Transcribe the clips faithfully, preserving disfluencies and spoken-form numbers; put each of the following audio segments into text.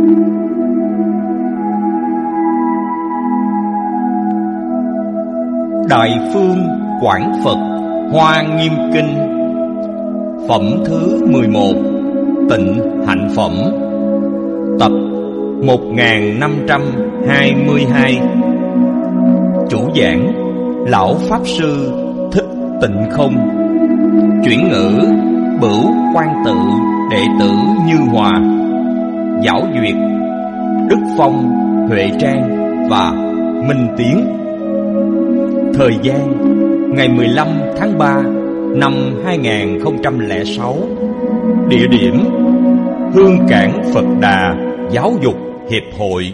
Đại Phương Quảng Phật Hoa Nghiêm Kinh, phẩm thứ mười một, Tịnh Hạnh Phẩm, tập một nghìn năm trăm hai mươi hai. Chủ giảng Lão Pháp Sư Thích Tịnh Không. Chuyển ngữ Bửu Quan Tự đệ tử Như Hòa. Giáo duyệt Đức Phong, Huệ Trang và Minh Tiến. Thời gian ngày mười lăm tháng ba năm hai nghìn không trăm lẻ sáu. Địa điểm Hương Cảng Phật Đà Giáo dục Hiệp hội.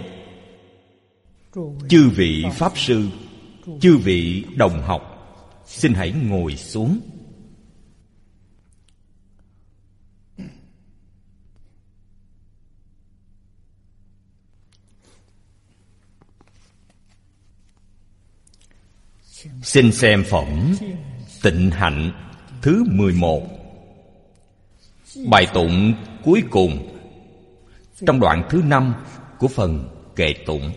Chư vị Pháp Sư, chư vị đồng học, xin hãy ngồi xuống. Xin xem phẩm Tịnh Hạnh thứ mười một, bài tụng cuối cùng trong đoạn thứ năm của phần kệ tụng.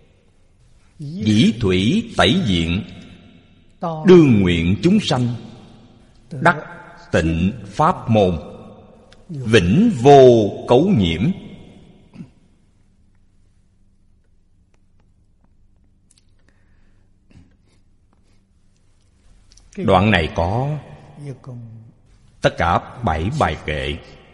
Dĩ thủy tẩy diện, đương nguyện chúng sanh, đắc tịnh pháp môn, vĩnh vô cấu nhiễm. Đoạn này có tất cả bảy bài kệ,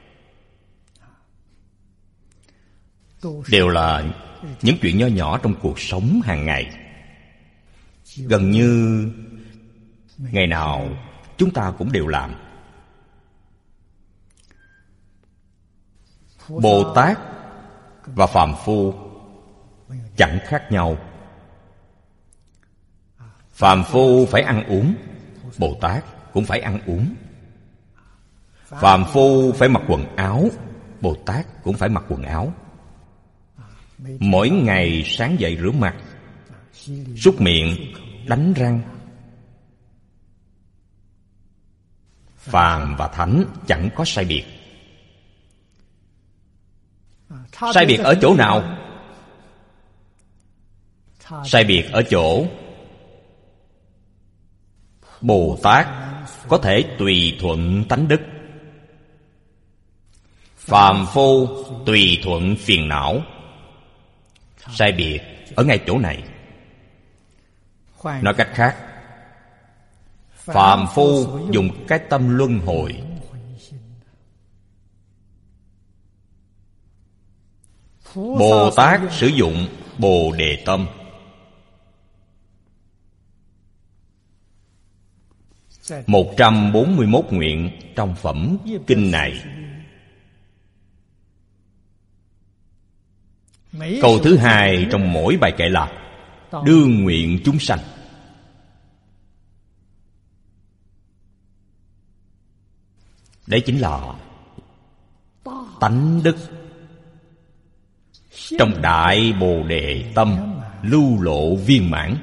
đều là những chuyện nho nhỏ trong cuộc sống hàng ngày. Gần như ngày nào chúng ta cũng đều làm. Bồ Tát và phàm phu chẳng khác nhau. Phàm phu phải ăn uống, Bồ Tát cũng phải ăn uống. Phàm phu phải mặc quần áo, Bồ Tát cũng phải mặc quần áo. Mỗi ngày sáng dậy rửa mặt, súc miệng, đánh răng. Phàm và thánh chẳng có sai biệt. Sai biệt ở chỗ nào? Sai biệt ở chỗ Bồ Tát có thể tùy thuận tánh đức, phàm phu tùy thuận phiền não. Sai biệt ở ngay chỗ này. Nói cách khác, phàm phu dùng cái tâm luân hồi, Bồ Tát sử dụng Bồ Đề tâm. Một trăm bốn mươi mốt nguyện trong phẩm kinh này. Câu thứ hai trong mỗi bài kệ là đương nguyện chúng sanh. Đấy chính là tánh đức trong Đại Bồ Đề tâm lưu lộ viên mãn.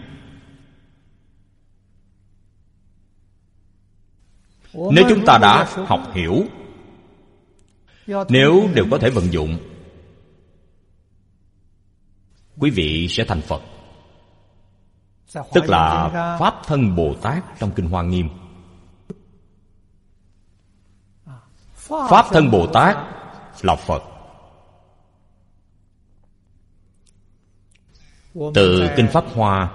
Nếu chúng ta đã học hiểu, nếu đều có thể vận dụng, quý vị sẽ thành Phật. Tức là Pháp thân Bồ Tát trong Kinh Hoa Nghiêm. Pháp thân Bồ Tát là Phật. Từ Kinh Pháp Hoa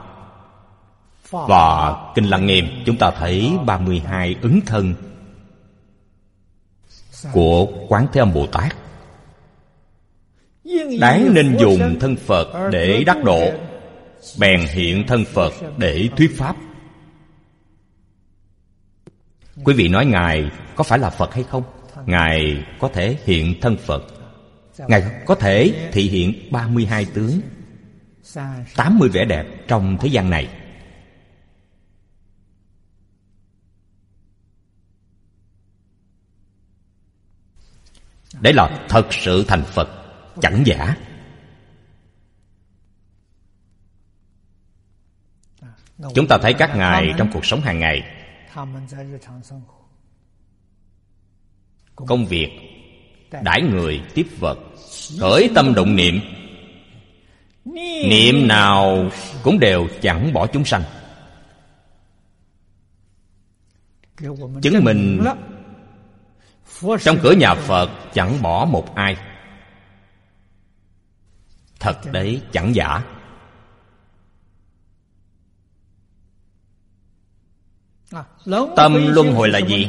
và Kinh Lăng Nghiêm, chúng ta thấy ba mươi hai ứng thân của Quán Thế Âm Bồ Tát. Đáng nên dùng thân Phật để đắc độ, bèn hiện thân Phật để thuyết Pháp. Quý vị nói Ngài có phải là Phật hay không? Ngài có thể hiện thân Phật. Ngài có thể thị hiện ba mươi hai tướng, tám mươi vẻ đẹp trong thế gian này. Đấy là thật sự thành Phật, chẳng giả. Chúng ta thấy các ngài trong cuộc sống hàng ngày, công việc đãi người tiếp vật, khởi tâm động niệm, niệm nào cũng đều chẳng bỏ chúng sanh, chứng minh trong cửa nhà Phật chẳng bỏ một ai. Thật đấy, chẳng giả. Tâm luân hồi là gì?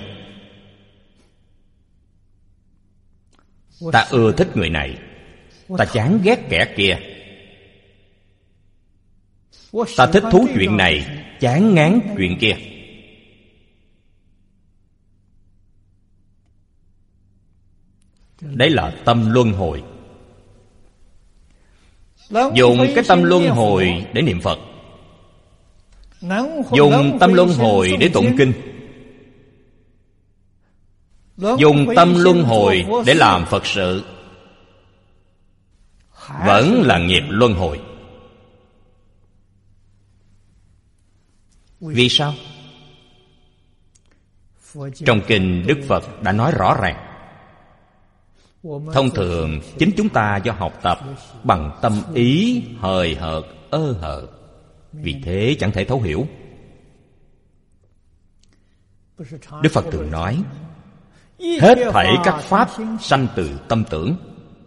Ta ưa thích người này, ta chán ghét kẻ kia. Ta thích thú chuyện này, chán ngán chuyện kia. Đấy là tâm luân hồi. Dùng cái tâm luân hồi để niệm Phật, dùng tâm luân hồi để tụng kinh, dùng tâm luân hồi để làm Phật sự, vẫn là nghiệp luân hồi. Vì sao? Trong kinh Đức Phật đã nói rõ ràng. Thông thường chính chúng ta do học tập bằng tâm ý hời hợt ơ hờ, vì thế chẳng thể thấu hiểu. Đức Phật thường nói, hết thảy các pháp sanh từ tâm tưởng.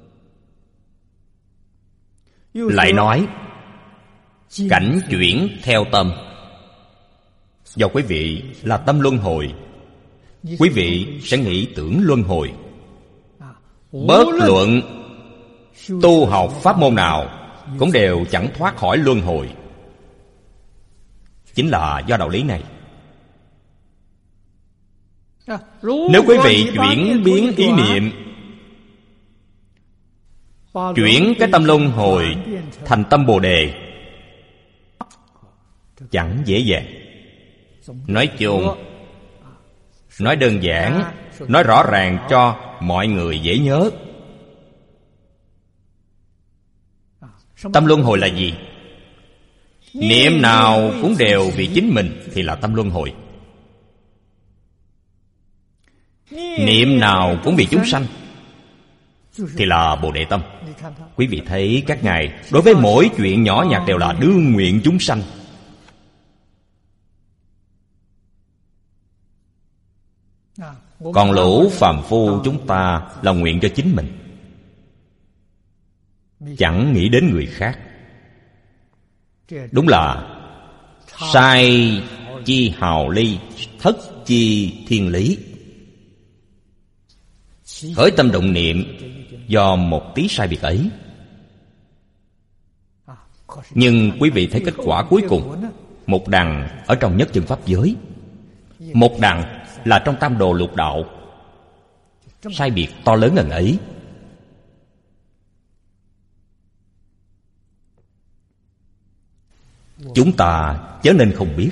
Lại nói, cảnh chuyển theo tâm. Do quý vị là tâm luân hồi, quý vị sẽ nghĩ tưởng luân hồi. Bất luận tu học pháp môn nào cũng đều chẳng thoát khỏi luân hồi. Chính là do đạo lý này. Nếu quý vị chuyển biến ý niệm, chuyển cái tâm luân hồi thành tâm Bồ Đề, chẳng dễ dàng. Nói chung, nói đơn giản, nói rõ ràng cho mọi người dễ nhớ. Tâm luân hồi là gì? Niệm nào cũng đều vì chính mình thì là tâm luân hồi. Niệm nào cũng vì chúng sanh thì là Bồ Đề tâm. Quý vị thấy các ngài đối với mỗi chuyện nhỏ nhặt đều là đương nguyện chúng sanh. Còn lũ phàm phu chúng ta là nguyện cho chính mình, chẳng nghĩ đến người khác. Đúng là sai chi hào ly, thất chi thiên lý. Khởi tâm động niệm do một tí sai biệt ấy. Nhưng quý vị thấy kết quả cuối cùng, một đằng ở trong nhất chân pháp giới, một đằng là trong tam đồ lục đạo. Sai biệt to lớn ngần ấy. Chúng ta chớ nên không biết.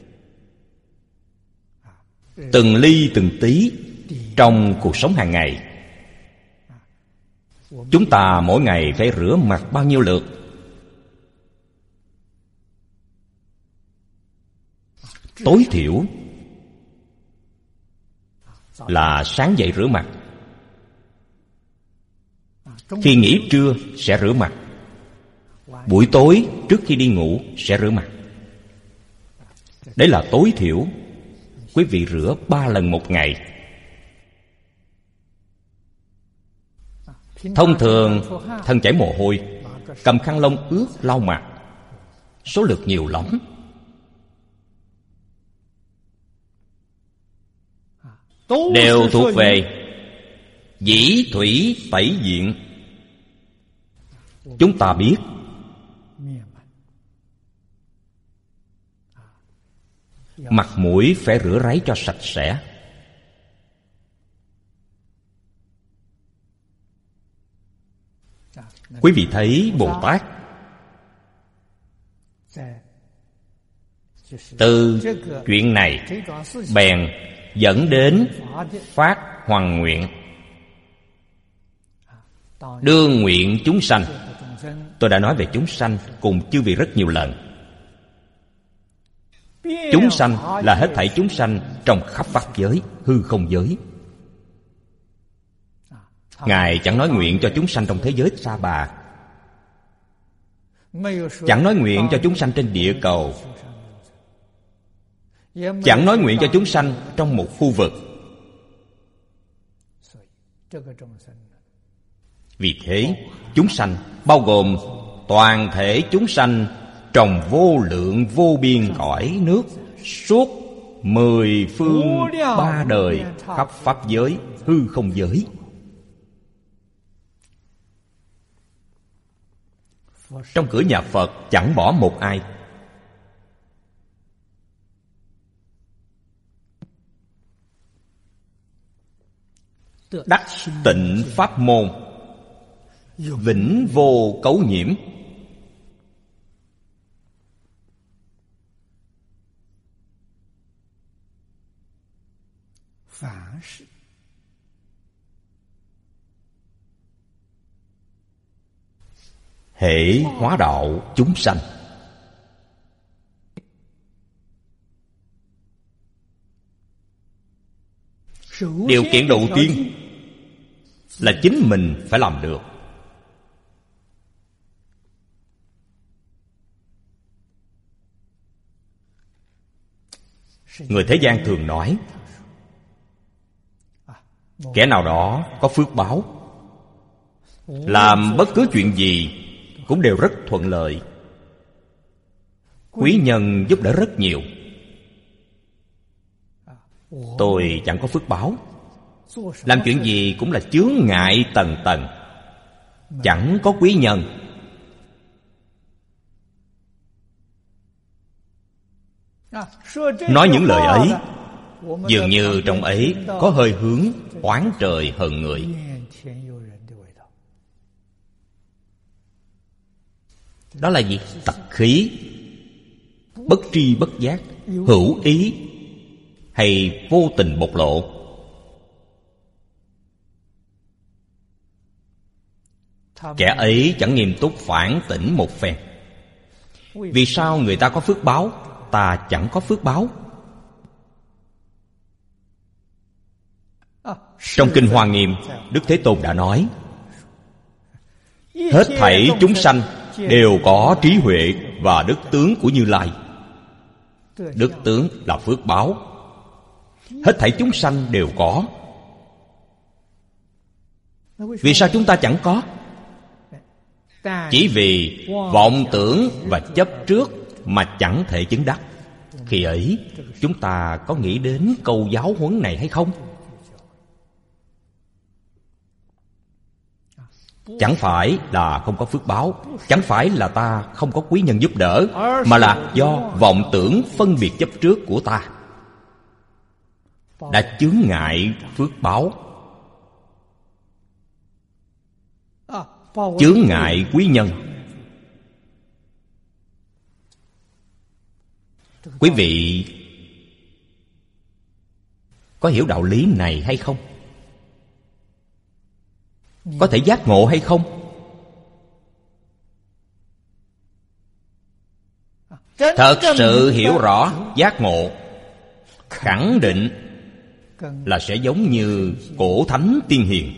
Từng ly từng tí trong cuộc sống hàng ngày, chúng ta mỗi ngày phải rửa mặt bao nhiêu lượt? Tối thiểu là sáng dậy rửa mặt, khi nghỉ trưa sẽ rửa mặt, buổi tối trước khi đi ngủ sẽ rửa mặt. Đấy là tối thiểu. Quý vị rửa ba lần một ngày. Thông thường thân chảy mồ hôi, cầm khăn lông ướt lau mặt, số lượt nhiều lắm. Đều thuộc về dĩ thủy tẩy diện. Chúng ta biết mặt mũi phải rửa ráy cho sạch sẽ. Quý vị thấy Bồ Tát từ chuyện này bèn dẫn đến phát hoằng nguyện, đương nguyện chúng sanh. Tôi đã nói về chúng sanh cùng chư vị rất nhiều lần. Chúng sanh là hết thảy chúng sanh trong khắp pháp giới, hư không giới. Ngài chẳng nói nguyện cho chúng sanh trong thế giới Sa Bà, chẳng nói nguyện cho chúng sanh trên địa cầu, chẳng nói nguyện cho chúng sanh trong một khu vực. Vì thế, chúng sanh bao gồm toàn thể chúng sanh trong vô lượng vô biên cõi nước, suốt mười phương ba đời khắp pháp giới, hư không giới. Trong cửa nhà Phật chẳng bỏ một ai. Đắc tịnh pháp môn, vĩnh vô cấu nhiễm. Hễ hóa đạo chúng sanh, điều kiện đầu tiên là chính mình phải làm được. Người thế gian thường nói kẻ nào đó có phước báo, làm bất cứ chuyện gì cũng đều rất thuận lợi, quý nhân giúp đỡ rất nhiều. Tôi chẳng có phước báo, làm chuyện gì cũng là chướng ngại tầng tầng, chẳng có quý nhân. Nói những lời ấy, dường như trong ấy có hơi hướng oán trời hờn người. Đó là gì? Tật khí, bất tri bất giác, hữu ý hay vô tình bộc lộ. Kẻ ấy chẳng nghiêm túc phản tỉnh một phen. Vì sao người ta có phước báo, ta chẳng có phước báo? Trong Kinh Hoa Nghiêm, Đức Thế Tôn đã nói, hết thảy chúng sanh đều có trí huệ và đức tướng của Như Lai. Đức tướng là phước báo. Hết thảy chúng sanh đều có. Vì sao chúng ta chẳng có? Chỉ vì vọng tưởng và chấp trước mà chẳng thể chứng đắc. Khi ấy, chúng ta có nghĩ đến câu giáo huấn này hay không? Chẳng phải là không có phước báo, chẳng phải là ta không có quý nhân giúp đỡ, mà là do vọng tưởng phân biệt chấp trước của ta đã chướng ngại phước báo, chướng ngại quý nhân. Quý vị có hiểu đạo lý này hay không? Có thể giác ngộ hay không? Thật sự hiểu rõ giác ngộ, khẳng định là sẽ giống như cổ thánh tiên hiền.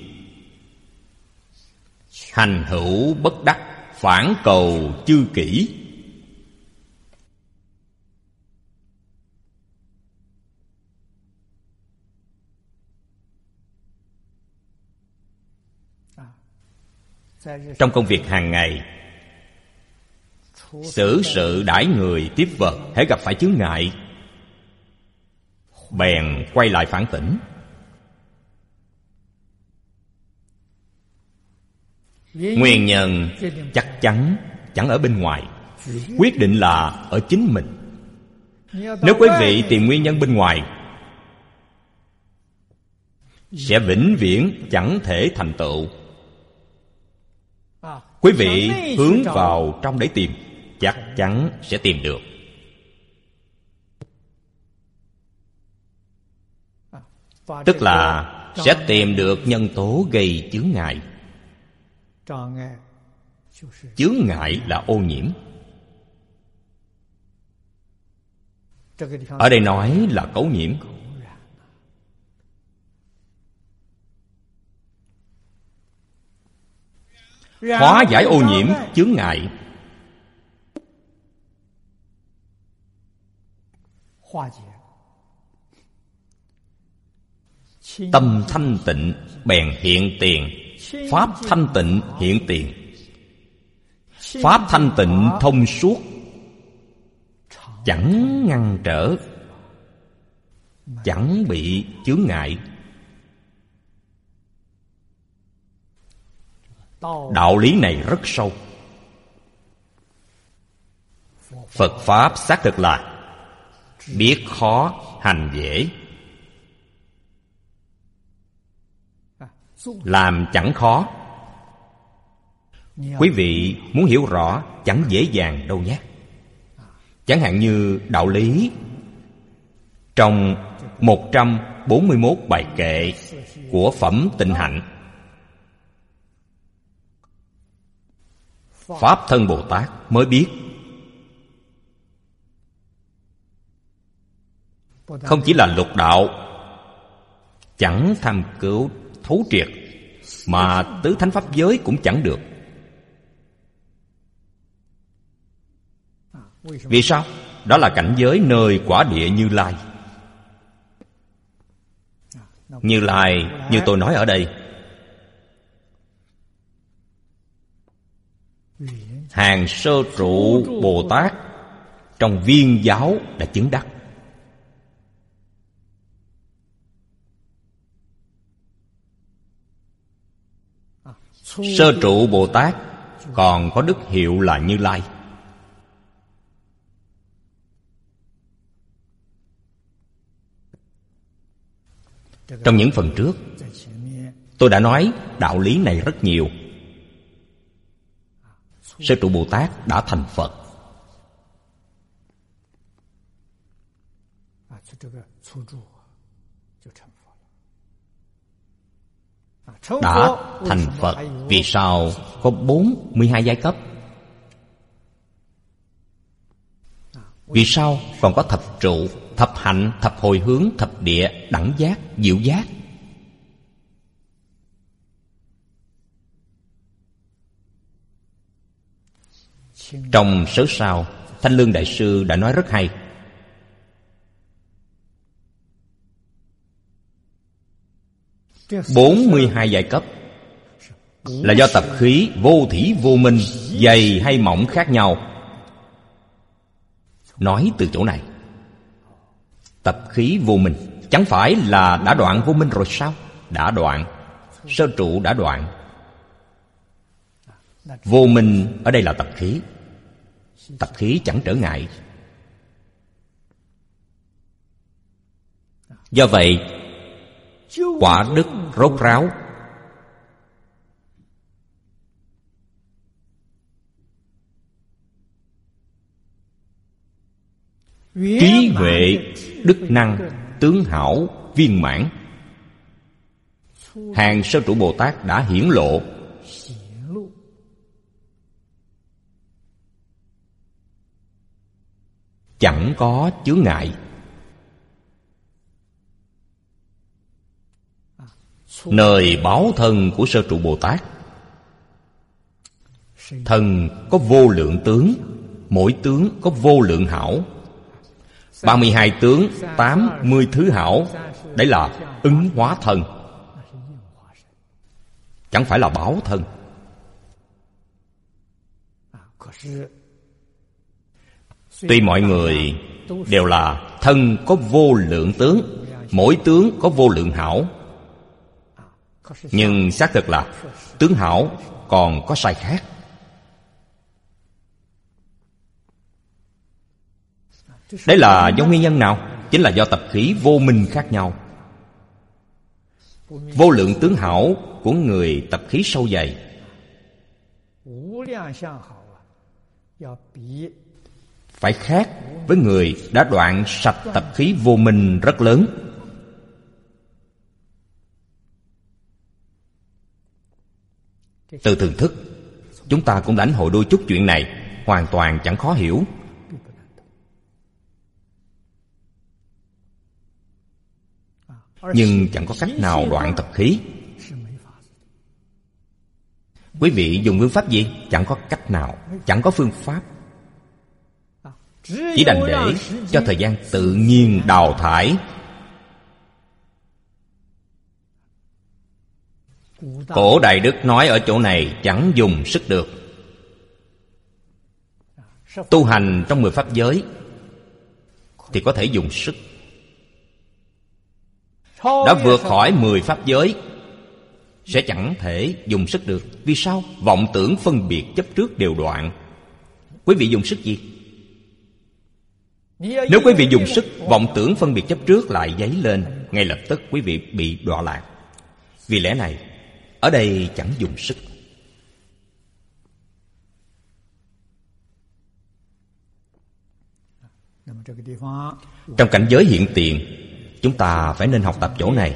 Hành hữu bất đắc, phản cầu chư kỷ. Trong công việc hàng ngày, xử sự đãi người tiếp vật, hễ gặp phải chướng ngại, bèn quay lại phản tỉnh. Nguyên nhân chắc chắn chẳng ở bên ngoài, quyết định là ở chính mình. Nếu quý vị tìm nguyên nhân bên ngoài, sẽ vĩnh viễn chẳng thể thành tựu. Quý vị hướng vào trong để tìm, chắc chắn sẽ tìm được. Tức là sẽ tìm được nhân tố gây chướng ngại. Chướng ngại là ô nhiễm. Ở đây nói là cấu nhiễm. hóa giải ô nhiễm chướng ngại. Tâm thanh tịnh bèn hiện tiền, pháp thanh tịnh hiện tiền. Pháp thanh tịnh thông suốt, chẳng ngăn trở, chẳng bị chướng ngại. Đạo lý này rất sâu. Phật Pháp xác thực là biết khó hành dễ, làm chẳng khó. Quý vị muốn hiểu rõ chẳng dễ dàng đâu nhé. Chẳng hạn như đạo lý trong một trăm bốn mươi mốt bài kệ của Phẩm Tịnh Hạnh, Pháp Thân Bồ Tát mới biết. Không chỉ là lục đạo, chẳng tham cứu thấu triệt, mà tứ thánh pháp giới cũng chẳng được. Vì sao? Đó là cảnh giới nơi quả địa Như Lai. Như Lai như tôi nói ở đây, hàng sơ trụ Bồ Tát trong viên giáo đã chứng đắc. Sơ trụ Bồ Tát còn có đức hiệu là Như Lai. Trong những phần trước, tôi đã nói đạo lý này rất nhiều. Sơ trụ Bồ Tát đã thành Phật. Đã thành Phật, vì sao có bốn mươi hai giai cấp? Vì sao còn có thập trụ, thập hạnh, thập hồi hướng, thập địa, đẳng giác, diệu giác? Trong sớ sao, Thanh Lương Đại Sư đã nói rất hay. Bốn mươi hai giai cấp là do tập khí vô thỉ vô minh, dày hay mỏng khác nhau. Nói từ chỗ này, tập khí vô minh chẳng phải là đã đoạn vô minh rồi sao? Đã đoạn. Sơ trụ đã đoạn. Vô minh ở đây là tập khí. Tập khí chẳng trở ngại. Do vậy, quả đức rốt ráo. Trí huệ, đức năng, tướng hảo, viên mãn. Hàng sơ trụ Bồ Tát đã hiển lộ. Chẳng có chướng ngại. Nơi báo thân của sơ trụ Bồ Tát, thân có vô lượng tướng, mỗi tướng có vô lượng hảo. Ba mươi hai tướng, tám mươi thứ hảo. Đấy là ứng hóa thân, chẳng phải là báo thân. Tuy mọi người đều là thân có vô lượng tướng, mỗi tướng có vô lượng hảo, nhưng xác thực là tướng hảo còn có sai khác. Đấy là do nguyên nhân nào? Chính là do tập khí vô minh khác nhau. Vô lượng tướng hảo của người tập khí sâu dày phải khác với người đã đoạn sạch tập khí vô minh rất lớn. Từ thường thức, chúng ta cũng lãnh hội đôi chút chuyện này, hoàn toàn chẳng khó hiểu. Nhưng chẳng có cách nào đoạn tập khí. Quý vị dùng phương pháp gì? Chẳng có cách nào, chẳng có phương pháp. Chỉ đành để cho thời gian tự nhiên đào thải. Cổ Đại Đức nói ở chỗ này chẳng dùng sức được. Tu hành trong mười pháp giới thì có thể dùng sức. Đã vượt khỏi mười pháp giới sẽ chẳng thể dùng sức được. Vì sao? Vọng tưởng phân biệt chấp trước đều đoạn. Quý vị dùng sức gì? Nếu quý vị dùng sức, vọng tưởng phân biệt chấp trước lại dấy lên, ngay lập tức quý vị bị đọa lạc. Vì lẽ này, ở đây chẳng dùng sức. Trong cảnh giới hiện tiền, chúng ta phải nên học tập chỗ này.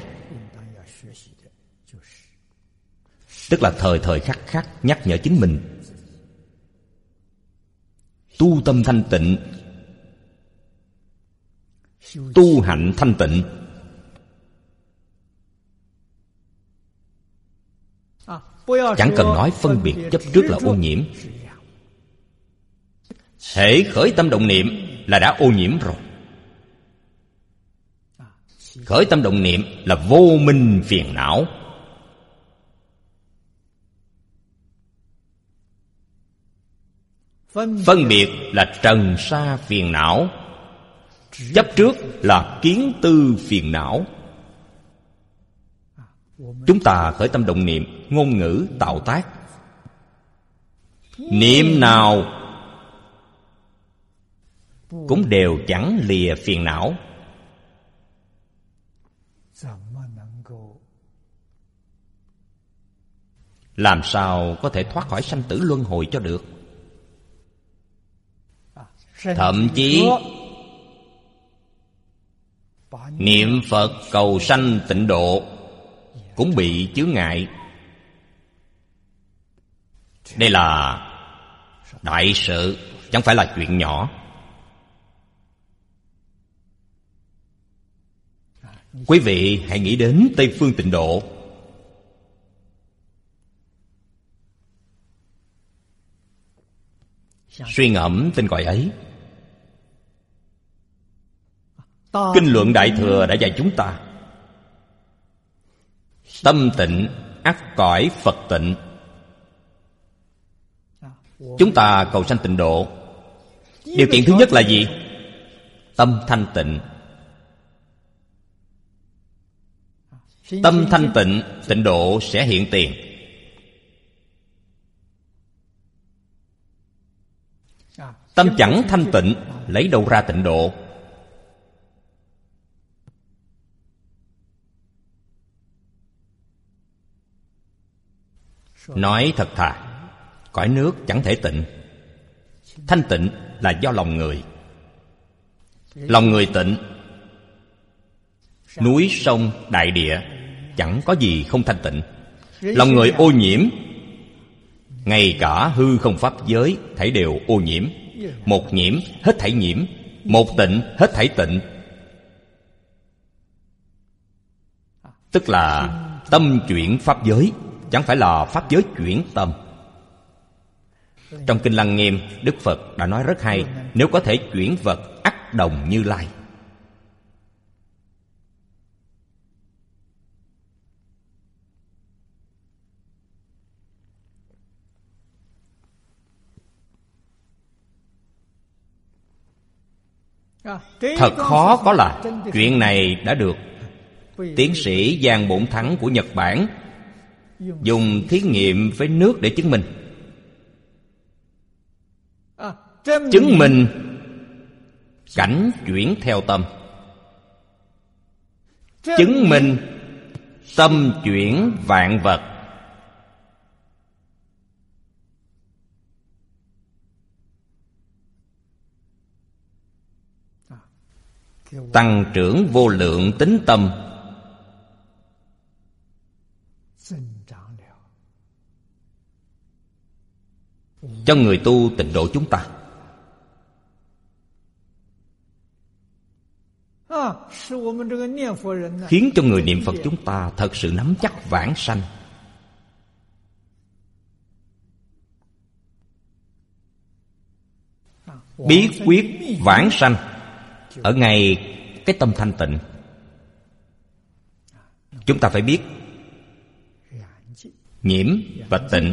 Tức là thời thời khắc khắc nhắc nhở chính mình tu tâm thanh tịnh, tu hạnh thanh tịnh. Chẳng cần nói phân biệt chấp trước là ô nhiễm. Hễ khởi tâm động niệm là đã ô nhiễm rồi. Khởi tâm động niệm là vô minh phiền não. Phân biệt là trần sa phiền não. Chấp trước là kiến tư phiền não. Chúng ta khởi tâm động niệm, ngôn ngữ tạo tác, niệm nào cũng đều chẳng lìa phiền não. Làm sao có thể thoát khỏi sanh tử luân hồi cho được? Thậm chí niệm Phật cầu sanh tịnh độ cũng bị chướng ngại. Đây là đại sự, chẳng phải là chuyện nhỏ. Quý vị hãy nghĩ đến Tây Phương Tịnh Độ. Suy ngẫm tên gọi ấy. Kinh luận Đại Thừa đã dạy chúng ta tâm tịnh ắt cõi Phật tịnh. Chúng ta cầu sanh tịnh độ, điều kiện thứ nhất là gì? Tâm thanh tịnh. Tâm thanh tịnh, tịnh độ sẽ hiện tiền. Tâm chẳng thanh tịnh, lấy đâu ra tịnh độ? Nói thật thà, cõi nước chẳng thể tịnh. Thanh tịnh là do lòng người. Lòng người tịnh, núi sông đại địa chẳng có gì không thanh tịnh. Lòng người ô nhiễm, ngay cả hư không pháp giới thảy đều ô nhiễm. Một nhiễm hết thảy nhiễm, một tịnh hết thảy tịnh. Tức là tâm chuyển pháp giới, chẳng phải là pháp giới chuyển tâm. Trong Kinh Lăng Nghiêm, Đức Phật đã nói rất hay: nếu có thể chuyển vật, ắt đồng Như Lai. Thật khó có là chuyện này đã được tiến sĩ Giang Bổn Thắng của Nhật Bản dùng thí nghiệm với nước để chứng minh. Chứng minh cảnh chuyển theo tâm. Chứng minh tâm chuyển vạn vật. Tăng trưởng vô lượng tính tâm. Cho người tu tịnh độ chúng ta. Khiến cho người niệm Phật chúng ta thật sự nắm chắc vãng sanh. bí quyết vãng sanh ở ngay cái tâm thanh tịnh. Chúng ta phải biết nhiễm và tịnh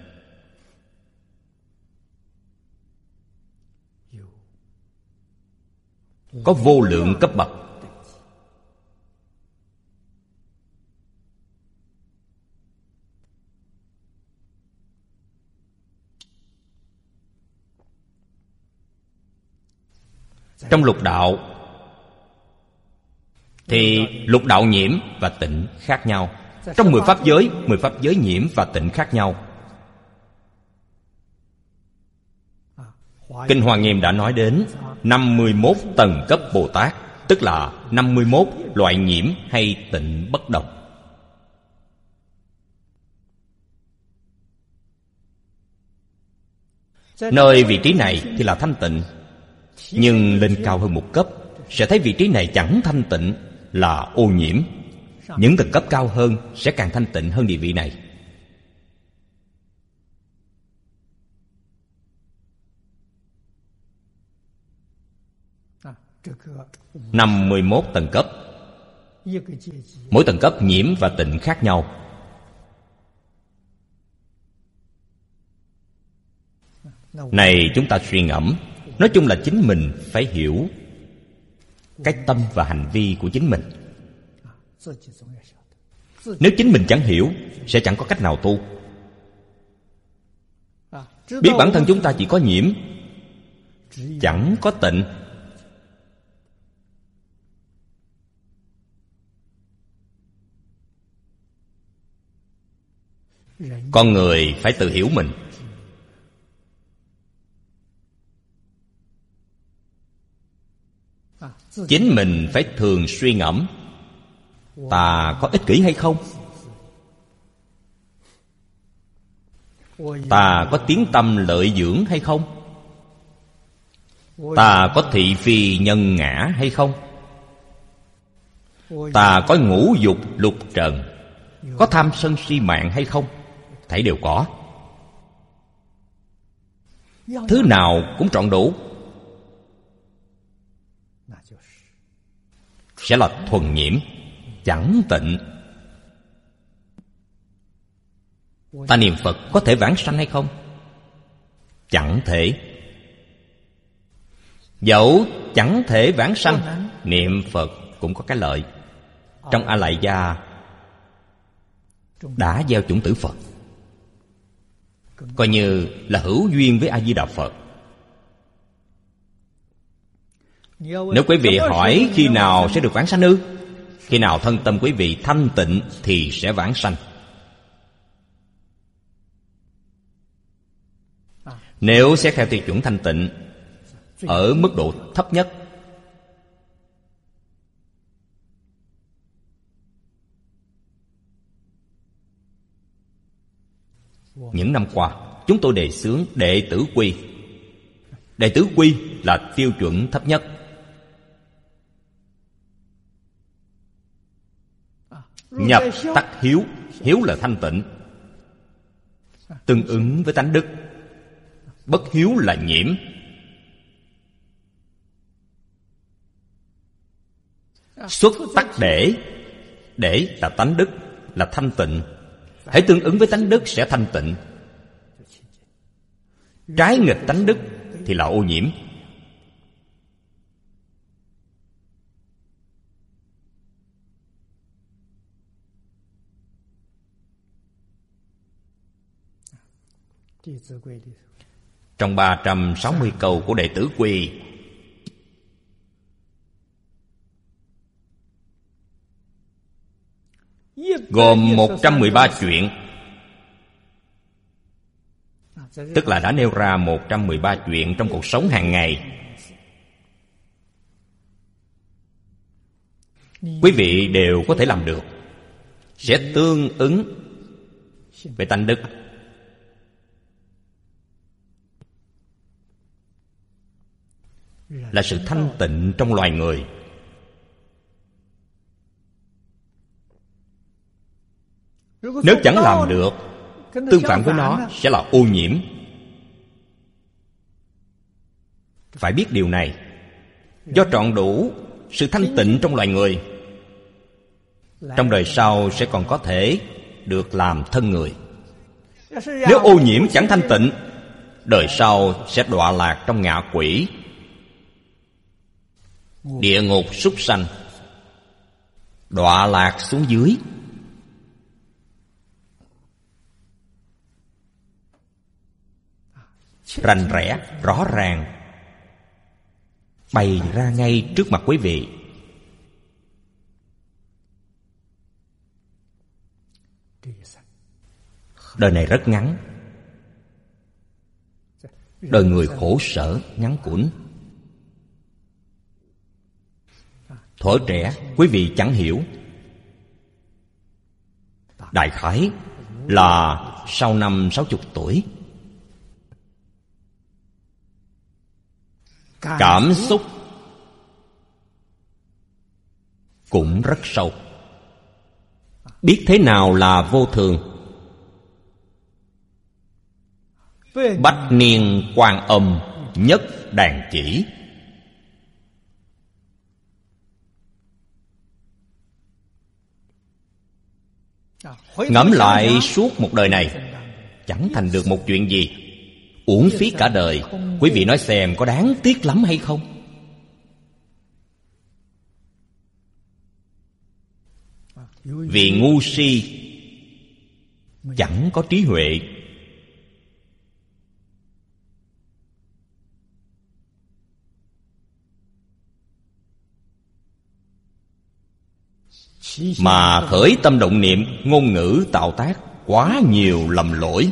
có vô lượng cấp bậc. Trong lục đạo thì lục đạo nhiễm và tịnh khác nhau. Trong mười pháp giới, mười pháp giới nhiễm và tịnh khác nhau. Kinh Hoa Nghiêm đã nói đến năm mươi mốt tầng cấp Bồ Tát, tức là năm mươi mốt loại nhiễm hay tịnh bất đồng. Nơi vị trí này thì là thanh tịnh, nhưng lên cao hơn một cấp sẽ thấy vị trí này chẳng thanh tịnh, là ô nhiễm. Những tầng cấp cao hơn sẽ càng thanh tịnh hơn địa vị này. Năm mươi mốt tầng cấp, mỗi tầng cấp nhiễm và tịnh khác nhau. Này chúng ta suy ngẫm. Nói chung là chính mình phải hiểu cái tâm và hành vi của chính mình. Nếu chính mình chẳng hiểu, sẽ chẳng có cách nào tu. Biết bản thân chúng ta chỉ có nhiễm, chẳng có tịnh, con người phải tự hiểu mình. Chính mình phải thường suy ngẫm, ta có ích kỷ hay không? Ta có tiếng tâm lợi dưỡng hay không? Ta có thị phi nhân ngã hay không? Ta có ngũ dục lục trần, có tham sân si mạng hay không? Thảy đều có. Thứ nào cũng trọn đủ, sẽ là thuần nhiễm, chẳng tịnh. Ta niệm Phật có thể vãng sanh hay không? Chẳng thể. Dẫu chẳng thể vãng sanh, niệm Phật cũng có cái lợi. Trong A Lại Gia đã gieo chủng tử Phật, coi như là hữu duyên với A Di Đà Phật. Nếu quý vị hỏi khi nào sẽ được vãng sanh ư? Khi nào thân tâm quý vị thanh tịnh thì sẽ vãng sanh. Nếu xét theo tiêu chuẩn thanh tịnh, ở mức độ thấp nhất, những năm qua chúng tôi đề xướng đệ tử quy. Đệ tử quy là tiêu chuẩn thấp nhất. Nhập tắc hiếu. Hiếu là thanh tịnh, tương ứng với tánh đức. Bất hiếu là nhiễm. Xuất tắc để. Để là tánh đức, là thanh tịnh. Hãy tương ứng với tánh đức sẽ thanh tịnh. Trái nghịch tánh đức thì là ô nhiễm. Trong ba trăm sáu mươi câu của đệ tử quy, gồm một trăm mười ba chuyện, tức là đã nêu ra một trăm mười ba chuyện trong cuộc sống hàng ngày. Quý vị đều có thể làm được, sẽ tương ứng với tánh đức. Là sự thanh tịnh trong loài người. Nếu chẳng làm được, tương phản với nó sẽ là ô nhiễm. Phải biết điều này. Do trọn đủ sự thanh tịnh trong loài người, trong đời sau sẽ còn có thể được làm thân người. Nếu ô nhiễm chẳng thanh tịnh, đời sau sẽ đọa lạc trong ngạ quỷ, địa ngục súc sanh, đọa lạc xuống dưới. Rành rẽ, rõ ràng bày ra ngay trước mặt quý vị. Đời này rất ngắn, đời người khổ sở ngắn ngủn. Thuở trẻ quý vị chẳng hiểu, đại khái là sau năm sáu chục tuổi, cảm xúc cũng rất sâu, biết thế nào là vô thường. Bách niên quan âm nhất đàn chỉ. Ngẫm lại suốt một đời này chẳng thành được một chuyện gì, uổng phí cả đời. Quý vị nói xem có đáng tiếc lắm hay không? Vì ngu si, chẳng có trí huệ, mà khởi tâm động niệm, ngôn ngữ tạo tác quá nhiều lầm lỗi.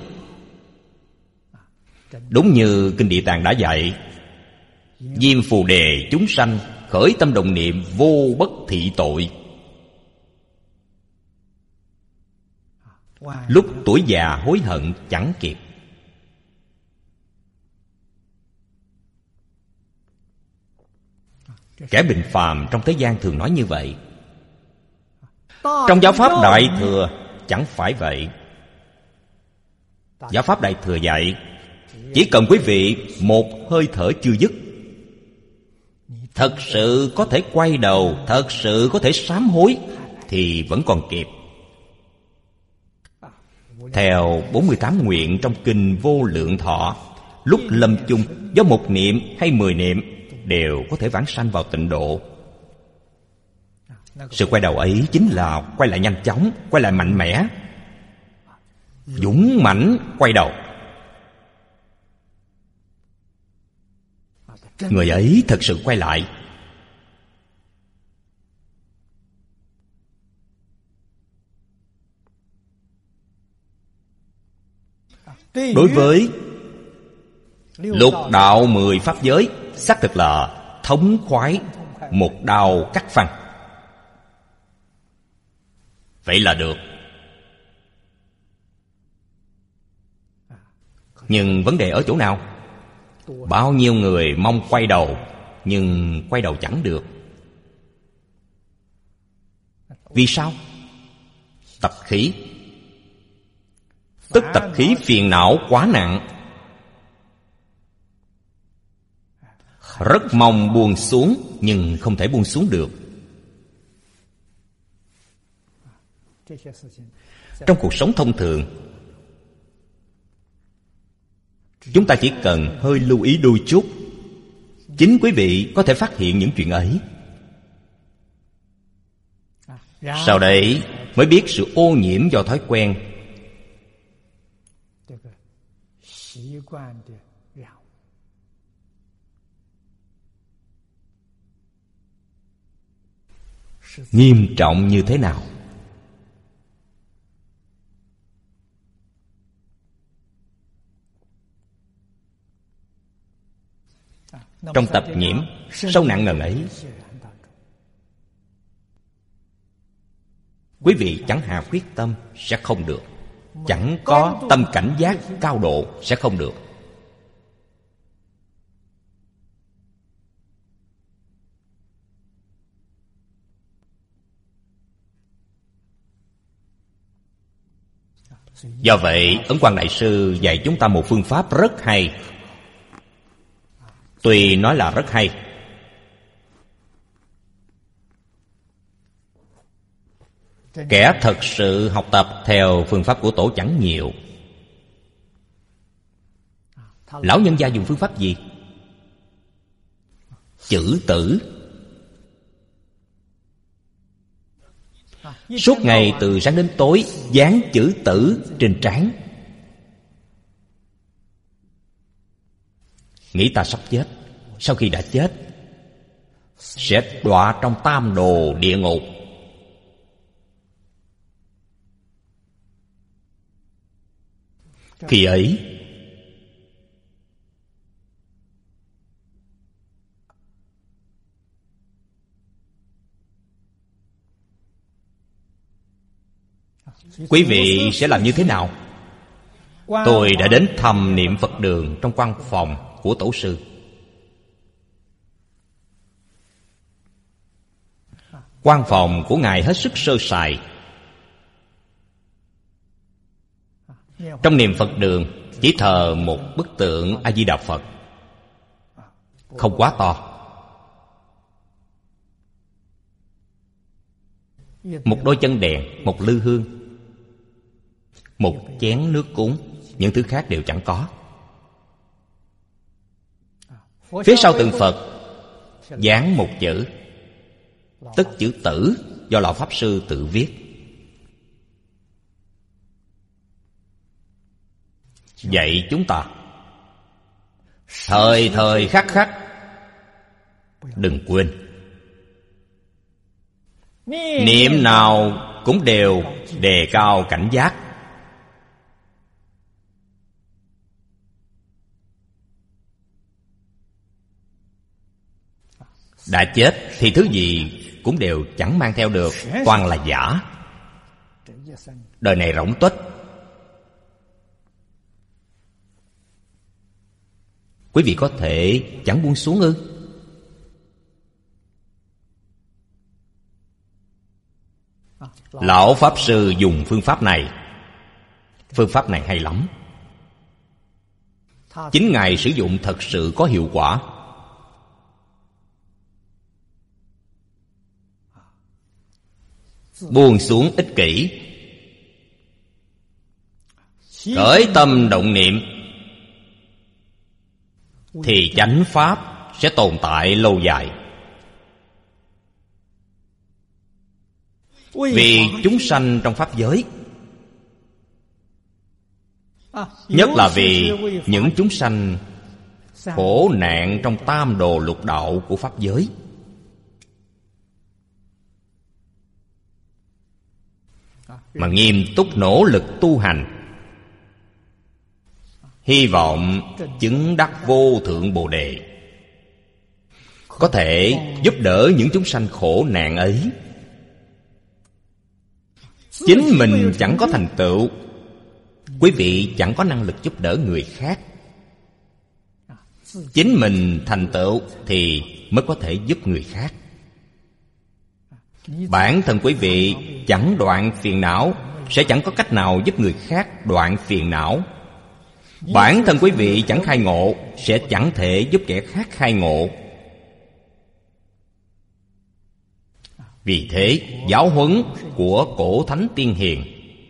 Đúng như Kinh Địa Tạng đã dạy, Diêm Phù Đề chúng sanh khởi tâm động niệm vô bất thị tội. Lúc tuổi già hối hận chẳng kịp. Kẻ bình phàm trong thế gian thường nói như vậy. Trong giáo pháp Đại Thừa chẳng phải vậy. Giáo pháp Đại Thừa dạy, chỉ cần quý vị một hơi thở chưa dứt, thật sự có thể quay đầu, thật sự có thể sám hối, thì vẫn còn kịp. Theo bốn mươi tám nguyện trong Kinh Vô Lượng Thọ, lúc lâm chung, do một niệm hay mười niệm đều có thể vãng sanh vào tịnh độ. Sự quay đầu ấy chính là quay lại nhanh chóng, quay lại mạnh mẽ, dũng mãnh quay đầu. Người ấy thật sự quay lại. Đối với lục đạo mười pháp giới, xác thực là thống khoái, một đao cắt phăng. Vậy là được. Nhưng vấn đề ở chỗ nào? Bao nhiêu người mong quay đầu, nhưng quay đầu chẳng được. Vì sao? Tập khí. Tức tập khí phiền não quá nặng, rất mong buông xuống, nhưng không thể buông xuống được. Trong cuộc sống thông thường, chúng ta chỉ cần hơi lưu ý đôi chút, chính quý vị có thể phát hiện những chuyện ấy. Sau đấy mới biết sự ô nhiễm do thói quen. Nghiêm trọng như thế nào? Trong tập nhiễm sâu nặng ngần ấy, quý vị chẳng hạ quyết tâm sẽ không được, chẳng có tâm cảnh giác cao độ sẽ không được. Do vậy, Ấn Quang Đại Sư dạy chúng ta một phương pháp rất hay. Tuy nói là rất hay, kẻ thật sự học tập theo phương pháp của tổ chẳng nhiều. Lão nhân gia dùng phương pháp gì? Chữ tử. Suốt ngày từ sáng đến tối dán chữ tử trên trán. Nghĩ ta sắp chết, sau khi đã chết sẽ đọa trong tam đồ địa ngục. Khi ấy quý vị sẽ làm như thế nào? Tôi đã đến thăm niệm Phật đường trong quan phòng của tổ sư. Quan phòng của ngài hết sức sơ sài. Trong niệm Phật đường chỉ thờ một bức tượng A Di Đà Phật, không quá to. Một đôi chân đèn, một lư hương, một chén nước cúng. Những thứ khác đều chẳng có. Phía sau tượng Phật dán một chữ, tức chữ tử, do lão pháp sư tự viết. Dạy chúng ta thời thời khắc khắc đừng quên. Niệm nào cũng đều đề cao cảnh giác. Đã chết thì thứ gì cũng đều chẳng mang theo được, toàn là giả. Đời này rỗng tuếch. Quý vị có thể chẳng buông xuống ư? Lão pháp sư dùng phương pháp này. Phương pháp này hay lắm. Chính ngài sử dụng thật sự có hiệu quả. Buông xuống ích kỷ, khởi tâm động niệm, thì chánh pháp sẽ tồn tại lâu dài. Vì chúng sanh trong pháp giới, nhất là vì những chúng sanh khổ nạn trong tam đồ lục đạo của pháp giới, mà nghiêm túc nỗ lực tu hành, hy vọng chứng đắc vô thượng Bồ Đề, có thể giúp đỡ những chúng sanh khổ nạn ấy. Chính mình chẳng có thành tựu, quý vị chẳng có năng lực giúp đỡ người khác. Chính mình thành tựu thì mới có thể giúp người khác. Bản thân quý vị chẳng đoạn phiền não, sẽ chẳng có cách nào giúp người khác đoạn phiền não. Bản thân quý vị chẳng khai ngộ, sẽ chẳng thể giúp kẻ khác khai ngộ. Vì thế, giáo huấn của cổ thánh tiên hiền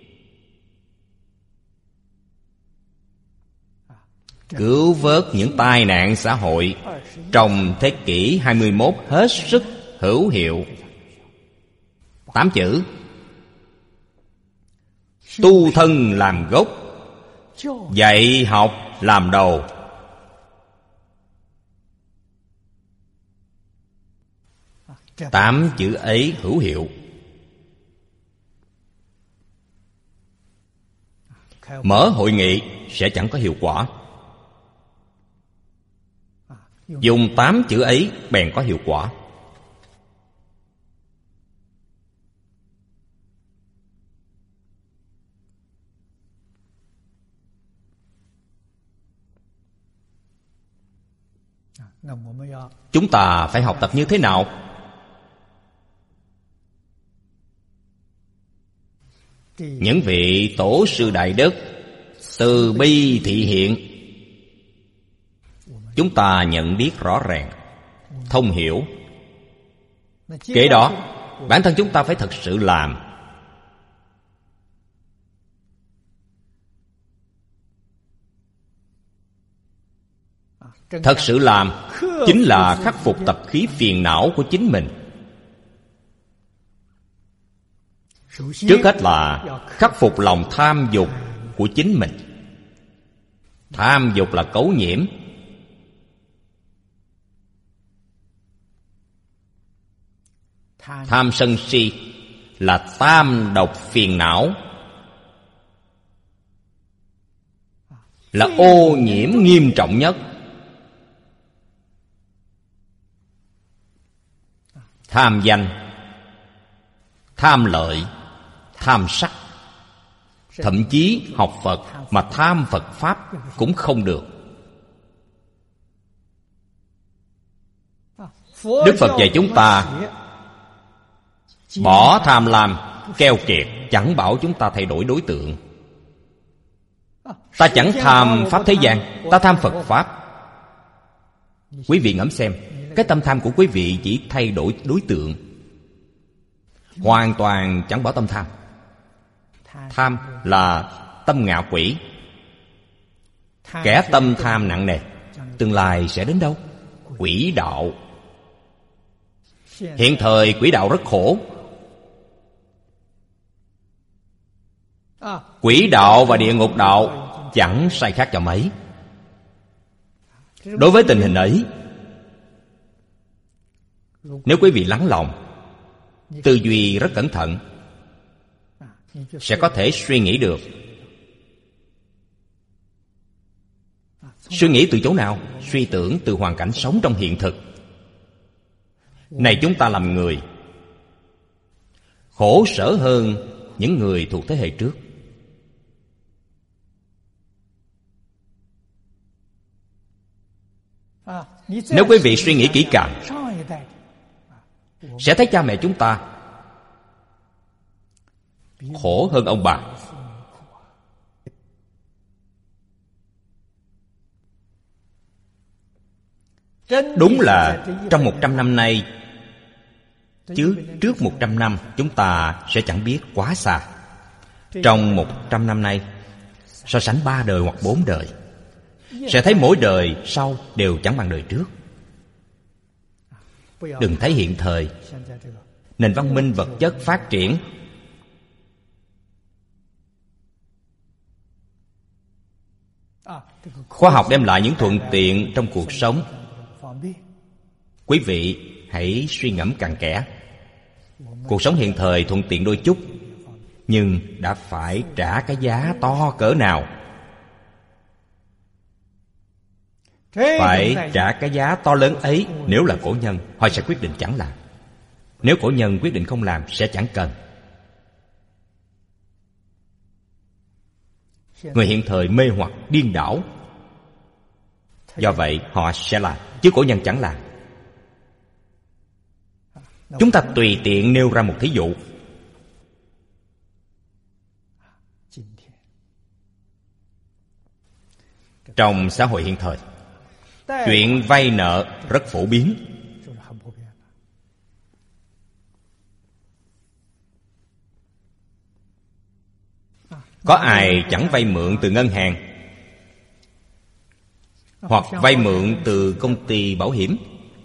cứu vớt những tai nạn xã hội trong thế kỷ hai mươi mốt hết sức hữu hiệu. Tám chữ: tu thân làm gốc, dạy học làm đầu. Tám chữ ấy hữu hiệu. Mở hội nghị sẽ chẳng có hiệu quả. Dùng tám chữ ấy bèn có hiệu quả. Chúng ta phải học tập như thế nào? Những vị tổ sư đại đức từ bi thị hiện, chúng ta nhận biết rõ ràng, thông hiểu. Kế đó, bản thân chúng ta phải thật sự làm. Thật sự làm chính là khắc phục tập khí phiền não của chính mình. Trước hết là khắc phục lòng tham dục của chính mình. Tham dục là cấu nhiễm. Tham sân si là tam độc phiền não, là ô nhiễm nghiêm trọng nhất. Tham danh, tham lợi, tham sắc. Thậm chí học Phật mà tham Phật Pháp cũng không được. Đức Phật dạy chúng ta bỏ tham lam, keo kiệt. Chẳng bảo chúng ta thay đổi đối tượng. Ta chẳng tham Pháp thế gian, ta tham Phật Pháp. Quý vị ngẫm xem, cái tâm tham của quý vị chỉ thay đổi đối tượng, hoàn toàn chẳng bỏ tâm tham. Tham là tâm ngạ quỷ. Kẻ tâm tham nặng nề, tương lai sẽ đến đâu? Quỷ đạo. Hiện thời quỷ đạo rất khổ. Quỷ đạo và địa ngục đạo chẳng sai khác cho mấy. Đối với tình hình ấy, nếu quý vị lắng lòng, tư duy rất cẩn thận, sẽ có thể suy nghĩ được. Suy nghĩ từ chỗ nào? Suy tưởng từ hoàn cảnh sống trong hiện thực. Này chúng ta làm người, khổ sở hơn những người thuộc thế hệ trước. Nếu quý vị suy nghĩ kỹ càng, sẽ thấy cha mẹ chúng ta khổ hơn ông bà. Đúng là trong một trăm năm nay, chứ trước một trăm năm chúng ta sẽ chẳng biết quá xa. Trong một trăm năm nay, so sánh ba đời hoặc bốn đời, sẽ thấy mỗi đời sau đều chẳng bằng đời trước. Đừng thấy hiện thời nền văn minh vật chất phát triển, khoa học đem lại những thuận tiện trong cuộc sống. Quý vị hãy suy ngẫm cặn kẽ. Cuộc sống hiện thời thuận tiện đôi chút, nhưng đã phải trả cái giá to cỡ nào. Phải trả cái giá to lớn ấy. Nếu là cổ nhân, họ sẽ quyết định chẳng làm. Nếu cổ nhân quyết định không làm, sẽ chẳng cần. Người hiện thời mê hoặc điên đảo, do vậy họ sẽ làm, chứ cổ nhân chẳng làm. Chúng ta tùy tiện nêu ra một thí dụ. Trong xã hội hiện thời, chuyện vay nợ rất phổ biến. Có ai chẳng vay mượn từ ngân hàng, hoặc vay mượn từ công ty bảo hiểm.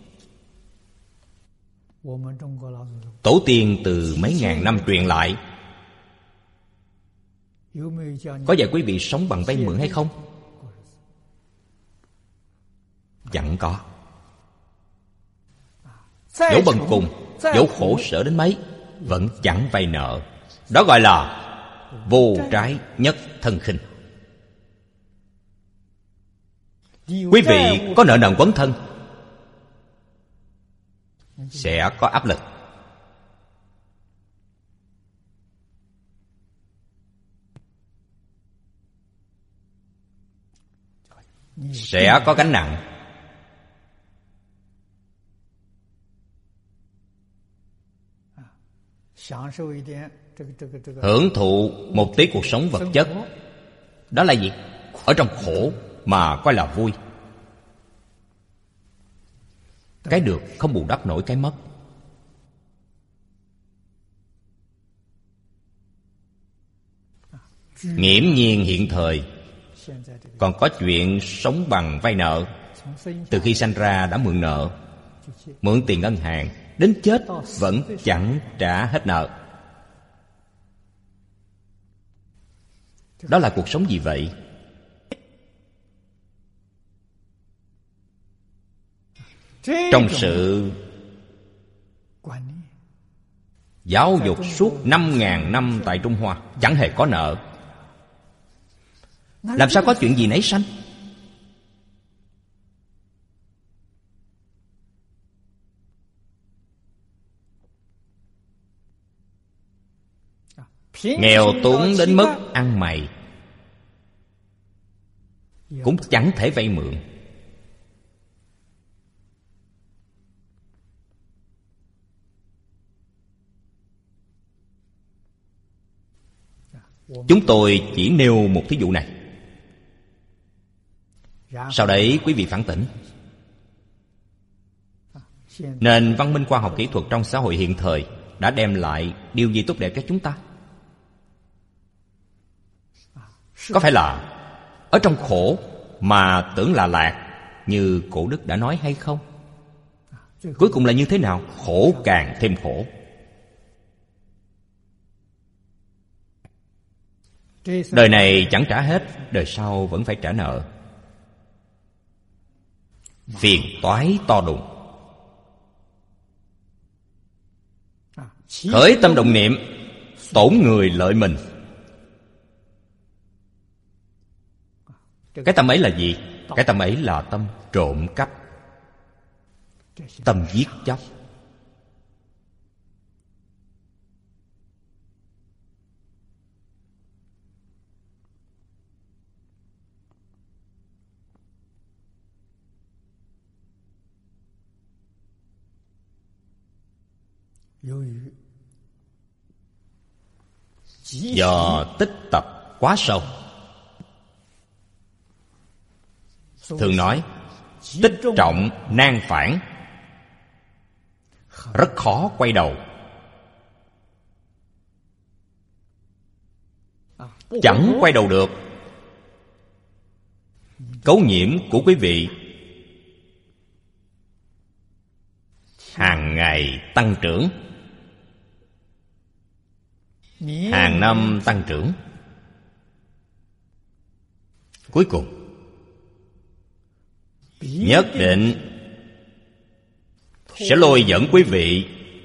Tổ tiên từ mấy ngàn năm truyền lại. Có dạy quý vị sống bằng vay mượn hay không? Chẳng có. Dẫu bần cùng, dẫu khổ sở đến mấy, vẫn chẳng vay nợ. Đó gọi là vô trái nhất thân khinh. Quý vị có nợ nần quấn thân, sẽ có áp lực. Sẽ có gánh nặng. Hưởng thụ một tí cuộc sống vật chất, đó là gì? Ở trong khổ mà coi là vui. Cái được không bù đắp nổi cái mất. Nghiễm nhiên hiện thời còn có chuyện sống bằng vay nợ. Từ khi sanh ra đã mượn nợ, mượn tiền ngân hàng, đến chết vẫn chẳng trả hết nợ. Đó là cuộc sống gì vậy? Trong sự giáo dục suốt năm ngàn năm tại Trung Hoa, chẳng hề có nợ. Làm sao có chuyện gì nấy sanh? Nghèo túng đến mức ăn mày cũng chẳng thể vay mượn. Chúng tôi chỉ nêu một thí dụ này. Sau đấy quý vị phản tỉnh. Nền văn minh khoa học kỹ thuật trong xã hội hiện thời đã đem lại điều gì tốt đẹp cho chúng ta? Có phải là ở trong khổ mà tưởng là lạc, như cổ đức đã nói hay không? Cuối cùng là như thế nào? Khổ càng thêm khổ. Đời này chẳng trả hết, đời sau vẫn phải trả nợ. Phiền toái to đùng. Khởi tâm động niệm tổn người lợi mình. Cái tâm ấy là gì? Cái tâm ấy là tâm trộm cắp, tâm giết chóc. Do tích tập quá sâu. Thường nói tích trọng nan phản, rất khó quay đầu. Chẳng quay đầu được. Cấu nhiễm của quý vị hàng ngày tăng trưởng, hàng năm tăng trưởng. Cuối cùng nhất định sẽ lôi dẫn quý vị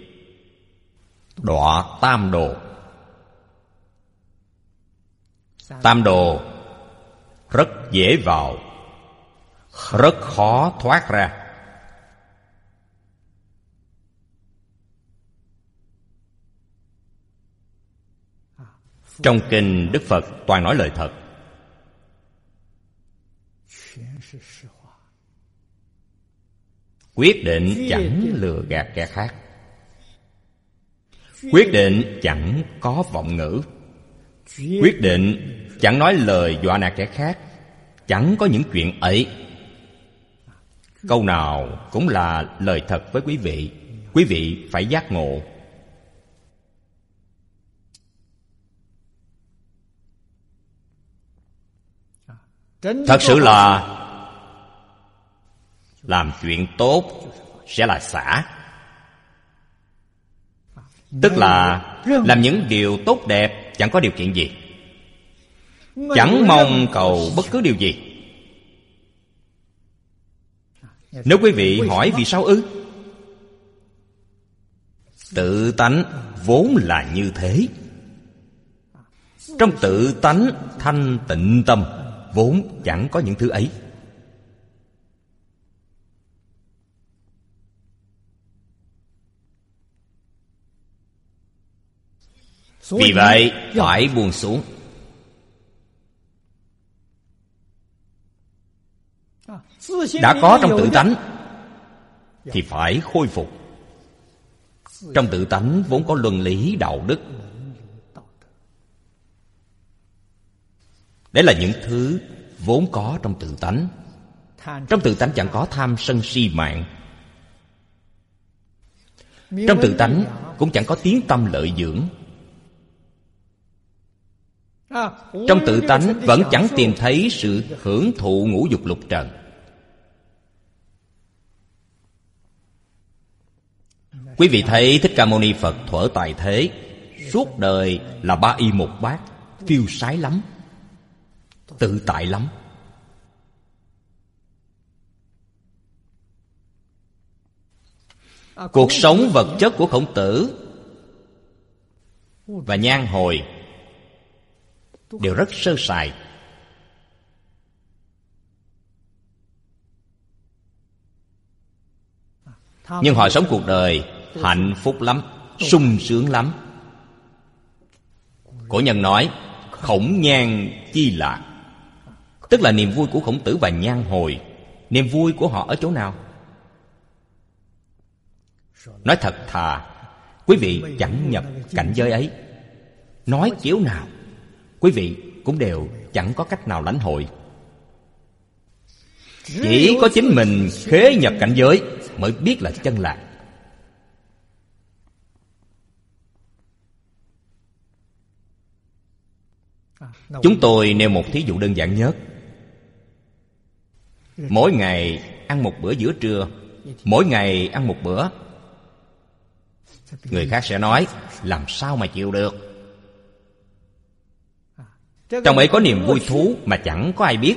đọa tam đồ. Tam đồ rất dễ vào, rất khó thoát ra. Trong kinh Đức Phật toàn nói lời thật. Quyết định chẳng lừa gạt kẻ khác. Quyết định chẳng có vọng ngữ. Quyết định chẳng nói lời dọa nạt kẻ khác. Chẳng có những chuyện ấy. Câu nào cũng là lời thật với quý vị. Quý vị phải giác ngộ. Thật sự là làm chuyện tốt sẽ là xả. Tức là làm những điều tốt đẹp chẳng có điều kiện gì, chẳng mong cầu bất cứ điều gì. Nếu quý vị hỏi vì sao ư? Tự tánh vốn là như thế. Trong tự tánh thanh tịnh tâm vốn chẳng có những thứ ấy. Vì vậy phải buông xuống. Đã có trong tự tánh thì phải khôi phục. Trong tự tánh vốn có luân lý đạo đức. Đấy là những thứ vốn có trong tự tánh. Trong tự tánh chẳng có tham sân si mạng. Trong tự tánh cũng chẳng có tiếng tâm lợi dưỡng. Trong tự tánh vẫn chẳng tìm thấy sự hưởng thụ ngũ dục lục trần. Quý vị thấy Thích Ca Mâu Ni Phật thuở tại thế, suốt đời là ba y một bát, phiêu sái lắm, tự tại lắm. Cuộc sống vật chất của Khổng Tử và Nhan Hồi đều rất sơ sài. Nhưng họ sống cuộc đời hạnh phúc lắm, sung sướng lắm. Cổ nhân nói khổng nhan chi lạc, tức là niềm vui của Khổng Tử và Nhan Hồi. Niềm vui của họ ở chỗ nào? Nói thật thà, quý vị chẳng nhập cảnh giới ấy. Nói kiểu nào, quý vị cũng đều chẳng có cách nào lãnh hội. Chỉ có chính mình khế nhập cảnh giới mới biết là chân lạc. Chúng tôi nêu một thí dụ đơn giản nhất. Mỗi ngày ăn một bữa giữa trưa, mỗi ngày ăn một bữa. Người khác sẽ nói làm sao mà chịu được. Trong ấy có niềm vui thú mà chẳng có ai biết.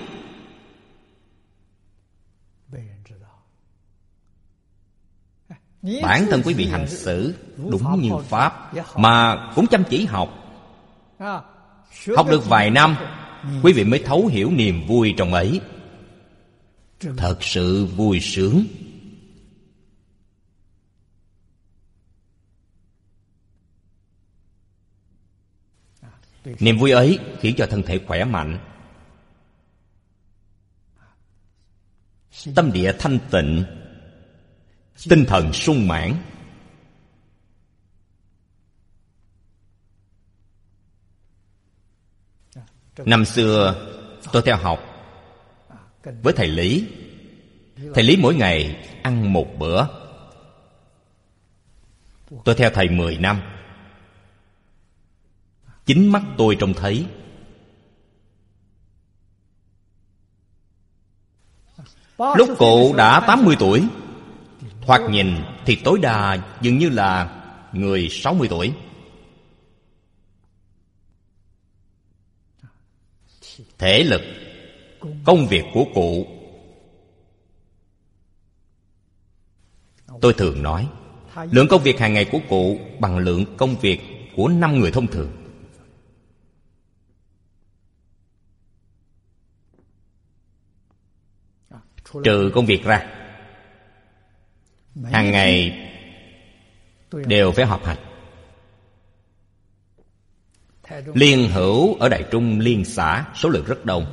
Bản thân quý vị hành xử đúng như Pháp, mà cũng chăm chỉ học. Học được vài năm, quý vị mới thấu hiểu niềm vui trong ấy. Thật sự vui sướng. Niềm vui ấy khiến cho thân thể khỏe mạnh, tâm địa thanh tịnh, tinh thần sung mãn. Năm xưa tôi theo học với thầy Lý. Thầy Lý mỗi ngày ăn một bữa. Tôi theo thầy mười năm. Chính mắt tôi trông thấy. Lúc cụ đã tám mươi tuổi, thoạt nhìn thì tối đa dường như là người sáu mươi tuổi. Thể lực, công việc của cụ, tôi thường nói lượng công việc hàng ngày của cụ bằng lượng công việc của năm người thông thường. Trừ công việc ra, hàng ngày đều phải họp hành. Liên hữu ở Đại Trung liên xã số lượng rất đông,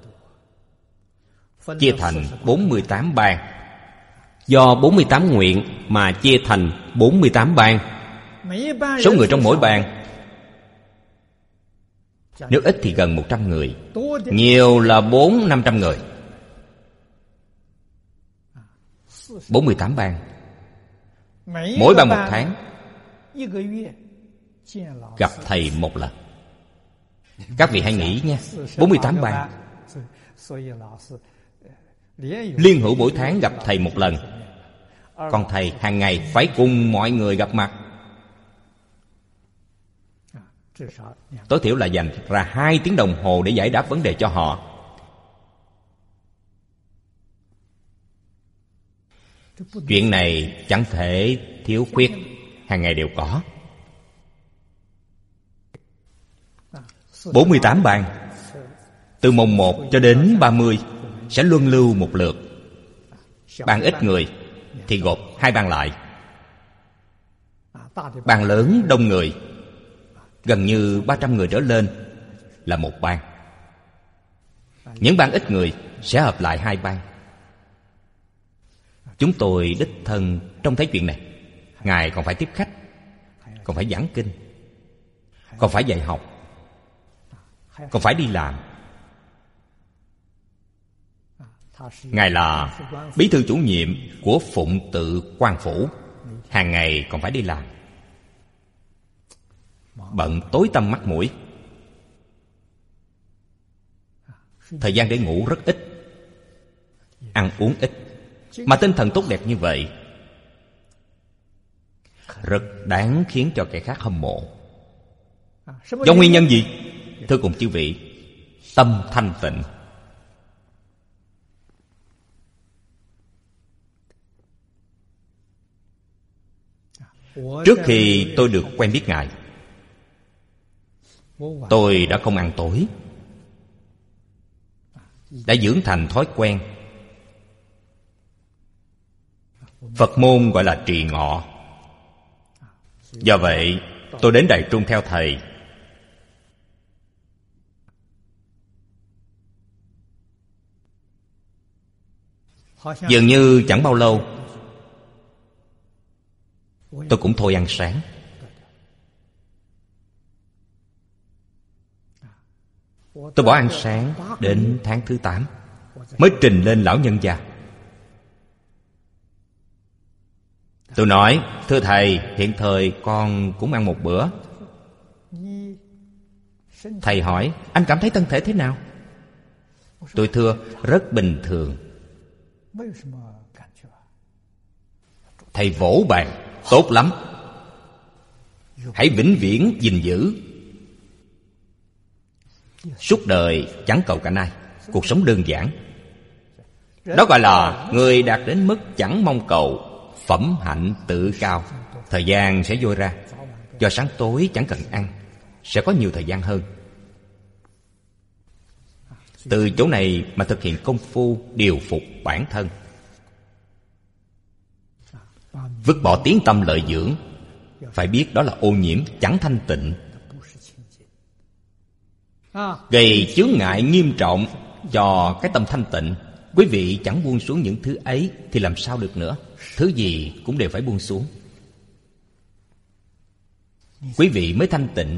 chia thành bốn mươi tám ban. Do bốn mươi tám nguyện mà chia thành bốn mươi tám ban. Số người trong mỗi ban, nếu ít thì gần một trăm người, nhiều là bốn năm trăm người. Bốn mươi tám ban. Mỗi ban một tháng gặp thầy một lần. Các vị hãy nghĩ nha, bốn mươi tám ban. Liên hữu mỗi tháng gặp thầy một lần, còn thầy hàng ngày phải cùng mọi người gặp mặt. Tối thiểu là dành ra hai tiếng đồng hồ để giải đáp vấn đề cho họ. Chuyện này chẳng thể thiếu khuyết, hàng ngày đều có. Bốn mươi tám ban, từ mùng một cho đến ba mươi sẽ luân lưu một lượt. Ban ít người thì gộp hai ban lại. Ban lớn đông người, gần như ba trăm người trở lên là một ban. Những ban ít người sẽ hợp lại hai ban. Chúng tôi đích thân trông thấy chuyện này. Ngài còn phải tiếp khách, còn phải giảng kinh, còn phải dạy học, còn phải đi làm. Ngài là bí thư chủ nhiệm của Phụng Tự Quan Phủ. hàng ngày còn phải đi làm, bận tối tăm mắt mũi, thời gian để ngủ rất ít, ăn uống ít, mà tinh thần tốt đẹp như vậy rất đáng khiến cho kẻ khác hâm mộ. Do nguyên nhân gì? Thưa cùng chư vị, tâm thanh tịnh. Trước khi tôi được quen biết Ngài, tôi đã không ăn tối, đã dưỡng thành thói quen. Phật môn gọi là trì ngọ. Do vậy tôi đến Đại Trung theo Thầy. Dường như chẳng bao lâu tôi cũng thôi ăn sáng. Tôi bỏ ăn sáng đến tháng thứ tám mới trình lên lão nhân gia. Tôi nói: thưa Thầy, hiện thời con cũng ăn một bữa. Thầy hỏi: anh cảm thấy thân thể thế nào? Tôi thưa: rất bình thường. Thầy vỗ bàn: tốt lắm, hãy vĩnh viễn gìn giữ. Suốt đời chẳng cầu cảnh ai, cuộc sống đơn giản. Đó gọi là người đạt đến mức chẳng mong cầu, phẩm hạnh tự cao. Thời gian sẽ dôi ra. Do sáng tối chẳng cần ăn, sẽ có nhiều thời gian hơn. Từ chỗ này mà thực hiện công phu điều phục bản thân, vứt bỏ tiếng tâm lợi dưỡng. Phải biết đó là ô nhiễm, chẳng thanh tịnh, gây chướng ngại nghiêm trọng cho cái tâm thanh tịnh. Quý vị chẳng buông xuống những thứ ấy thì làm sao được nữa. Thứ gì cũng đều phải buông xuống, quý vị mới thanh tịnh.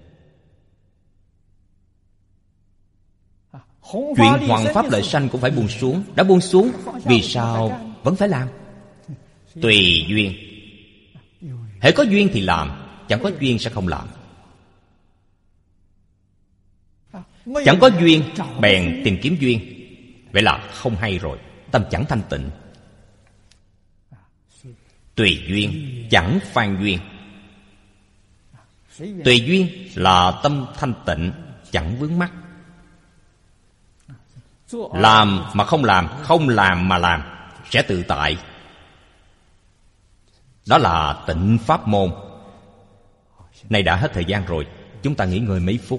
Chuyện hoằng pháp lợi sanh cũng phải buông xuống. Đã buông xuống, vì sao vẫn phải làm? Tùy duyên. hễ có duyên thì làm, chẳng có duyên sẽ không làm. Chẳng có duyên bèn tìm kiếm duyên, vậy là không hay rồi, tâm chẳng thanh tịnh. Tùy duyên chẳng phan duyên. Tùy duyên là tâm thanh tịnh, chẳng vướng mắc. Làm mà không làm, không làm mà làm, sẽ tự tại. Đó là tịnh pháp môn. Này đã hết thời gian rồi, chúng ta nghỉ ngơi mấy phút.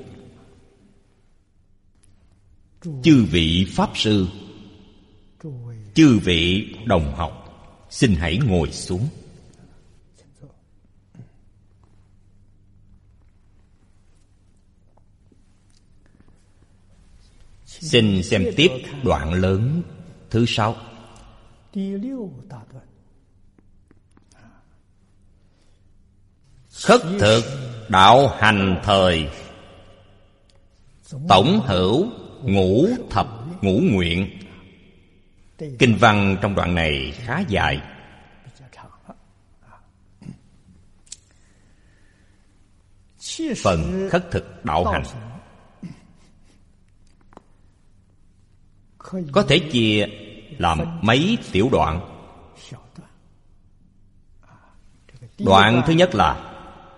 Chư vị Pháp Sư, chư vị đồng học, xin hãy ngồi xuống. Xin xem tiếp đoạn lớn thứ sáu. Khất thực đạo hành thời, tổng hữu ngũ thập ngũ nguyện. Kinh văn trong đoạn này khá dài. Phần khất thực đạo hành có thể chia làm mấy tiểu đoạn. Đoạn thứ nhất là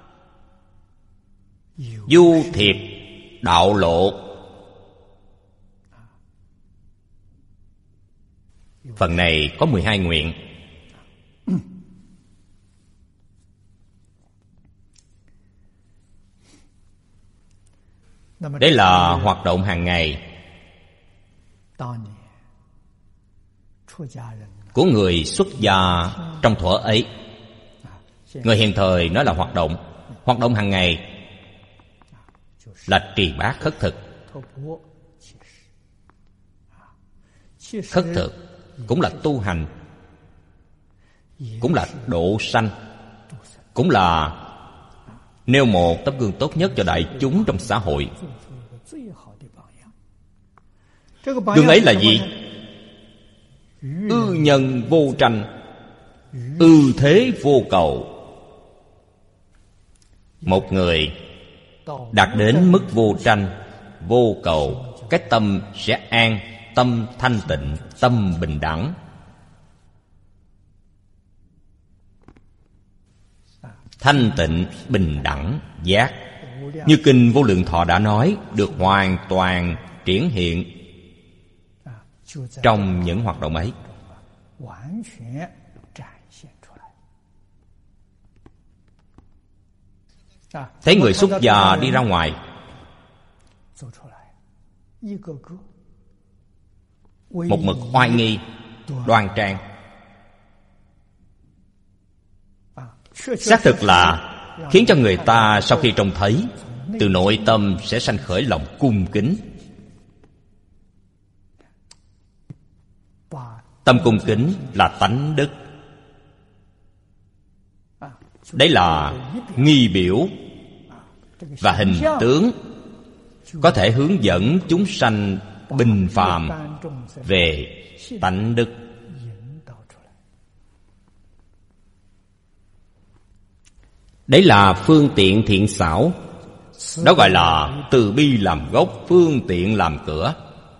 du thiệp đạo lộ. Phần này có mười hai nguyện. Đây là hoạt động hàng ngày của người xuất gia trong thuở ấy. Người hiện thời nói là hoạt động. Hoạt động hàng ngày là trì bát khất thực. Khất thực cũng là tu hành, cũng là độ sanh, cũng là nêu một tấm gương tốt nhất cho đại chúng trong xã hội. Gương ấy là gì? Ư nhân vô tranh, ư thế vô cầu. Một người đạt đến mức vô tranh, vô cầu, cái tâm sẽ an, tâm thanh tịnh, tâm bình đẳng. Thanh tịnh, bình đẳng, giác, như Kinh Vô Lượng Thọ đã nói, được hoàn toàn triển hiện trong những hoạt động ấy. Thấy người xuất gia đi ra ngoài, một mực oai nghi, đoan trang, xác thực là khiến cho người ta sau khi trông thấy, từ nội tâm sẽ sanh khởi lòng cung kính. Tâm cung kính là tánh đức. Đấy là nghi biểu và hình tướng có thể hướng dẫn chúng sanh bình phàm về tánh đức. Đấy là phương tiện thiện xảo. Đó gọi là từ bi làm gốc, phương tiện làm cửa.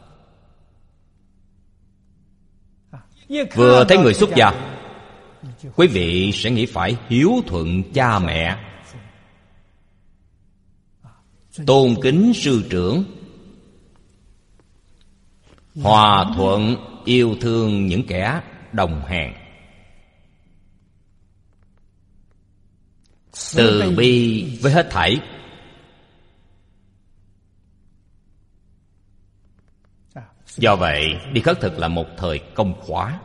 Vừa thấy người xuất gia, quý vị sẽ nghĩ phải hiếu thuận cha mẹ, tôn kính sư trưởng, hòa thuận yêu thương những kẻ đồng hàng, từ bi với hết thảy. Do vậy, đi khất thực là một thời công khóa,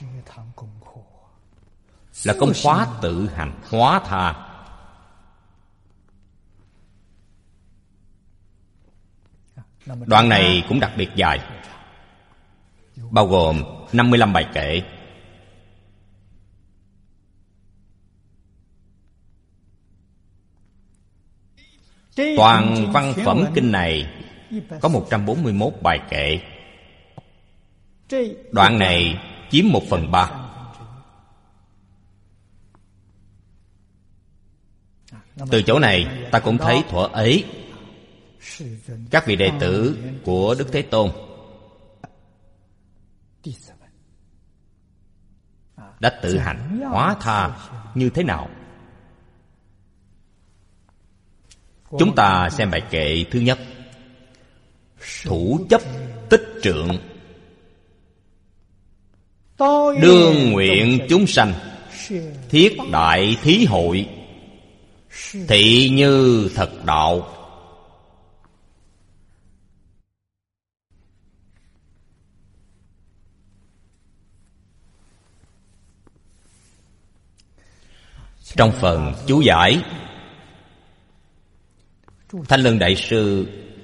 là công khóa tự hành hóa tha. Đoạn này cũng đặc biệt dài, bao gồm năm mươi lăm bài kệ. Toàn văn phẩm kinh này có một trăm bốn mươi mốt bài kệ. Đoạn này chiếm một phần ba. Từ chỗ này ta cũng thấy thuở ấy các vị đệ tử của Đức Thế Tôn đã tự hành hóa tha như thế nào. Chúng ta xem bài kệ thứ nhất: thủ chấp tích trượng, đương nguyện chúng sanh, thiết đại thí hội, thị như thật đạo. Trong phần chú giải, Thanh Lương Đại Sư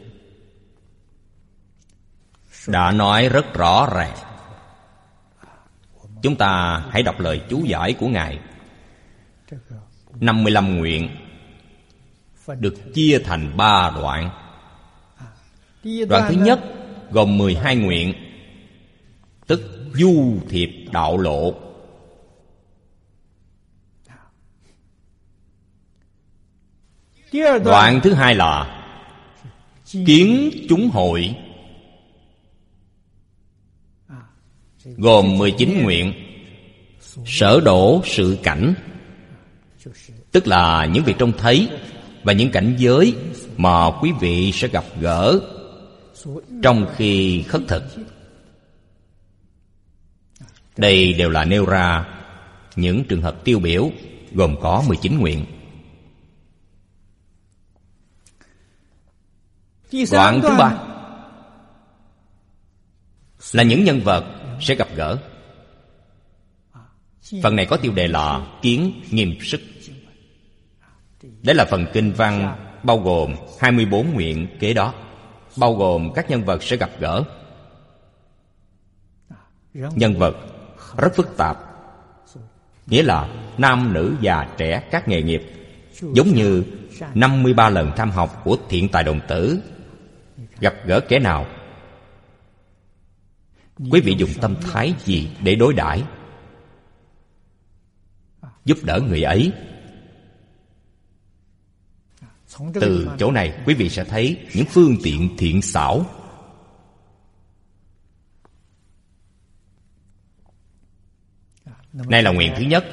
đã nói rất rõ ràng. Chúng ta hãy đọc lời chú giải của Ngài. năm mươi lăm nguyện được chia thành ba đoạn. Đoạn thứ nhất gồm mười hai nguyện, tức du thiệp đạo lộ. Đoạn thứ hai là kiến chúng hội, gồm mười chín nguyện, sở đổ sự cảnh, tức là những việc trông thấy và những cảnh giới mà quý vị sẽ gặp gỡ trong khi khất thực. Đây đều là nêu ra những trường hợp tiêu biểu, gồm có mười chín nguyện. Đoạn thứ ba là những nhân vật sẽ gặp gỡ. Phần này có tiêu đề là kiến nghiêm sức. Đấy là phần kinh văn bao gồm hai mươi bốn nguyện kế đó, bao gồm các nhân vật sẽ gặp gỡ. Nhân vật rất phức tạp, nghĩa là nam nữ già trẻ các nghề nghiệp, giống như năm mươi ba lần tham học của Thiện Tài Đồng Tử. Gặp gỡ kẻ nào, quý vị dùng tâm thái gì để đối đãi? giúp đỡ người ấy. Từ chỗ này quý vị sẽ thấy những phương tiện thiện xảo. Này là nguyện thứ nhất.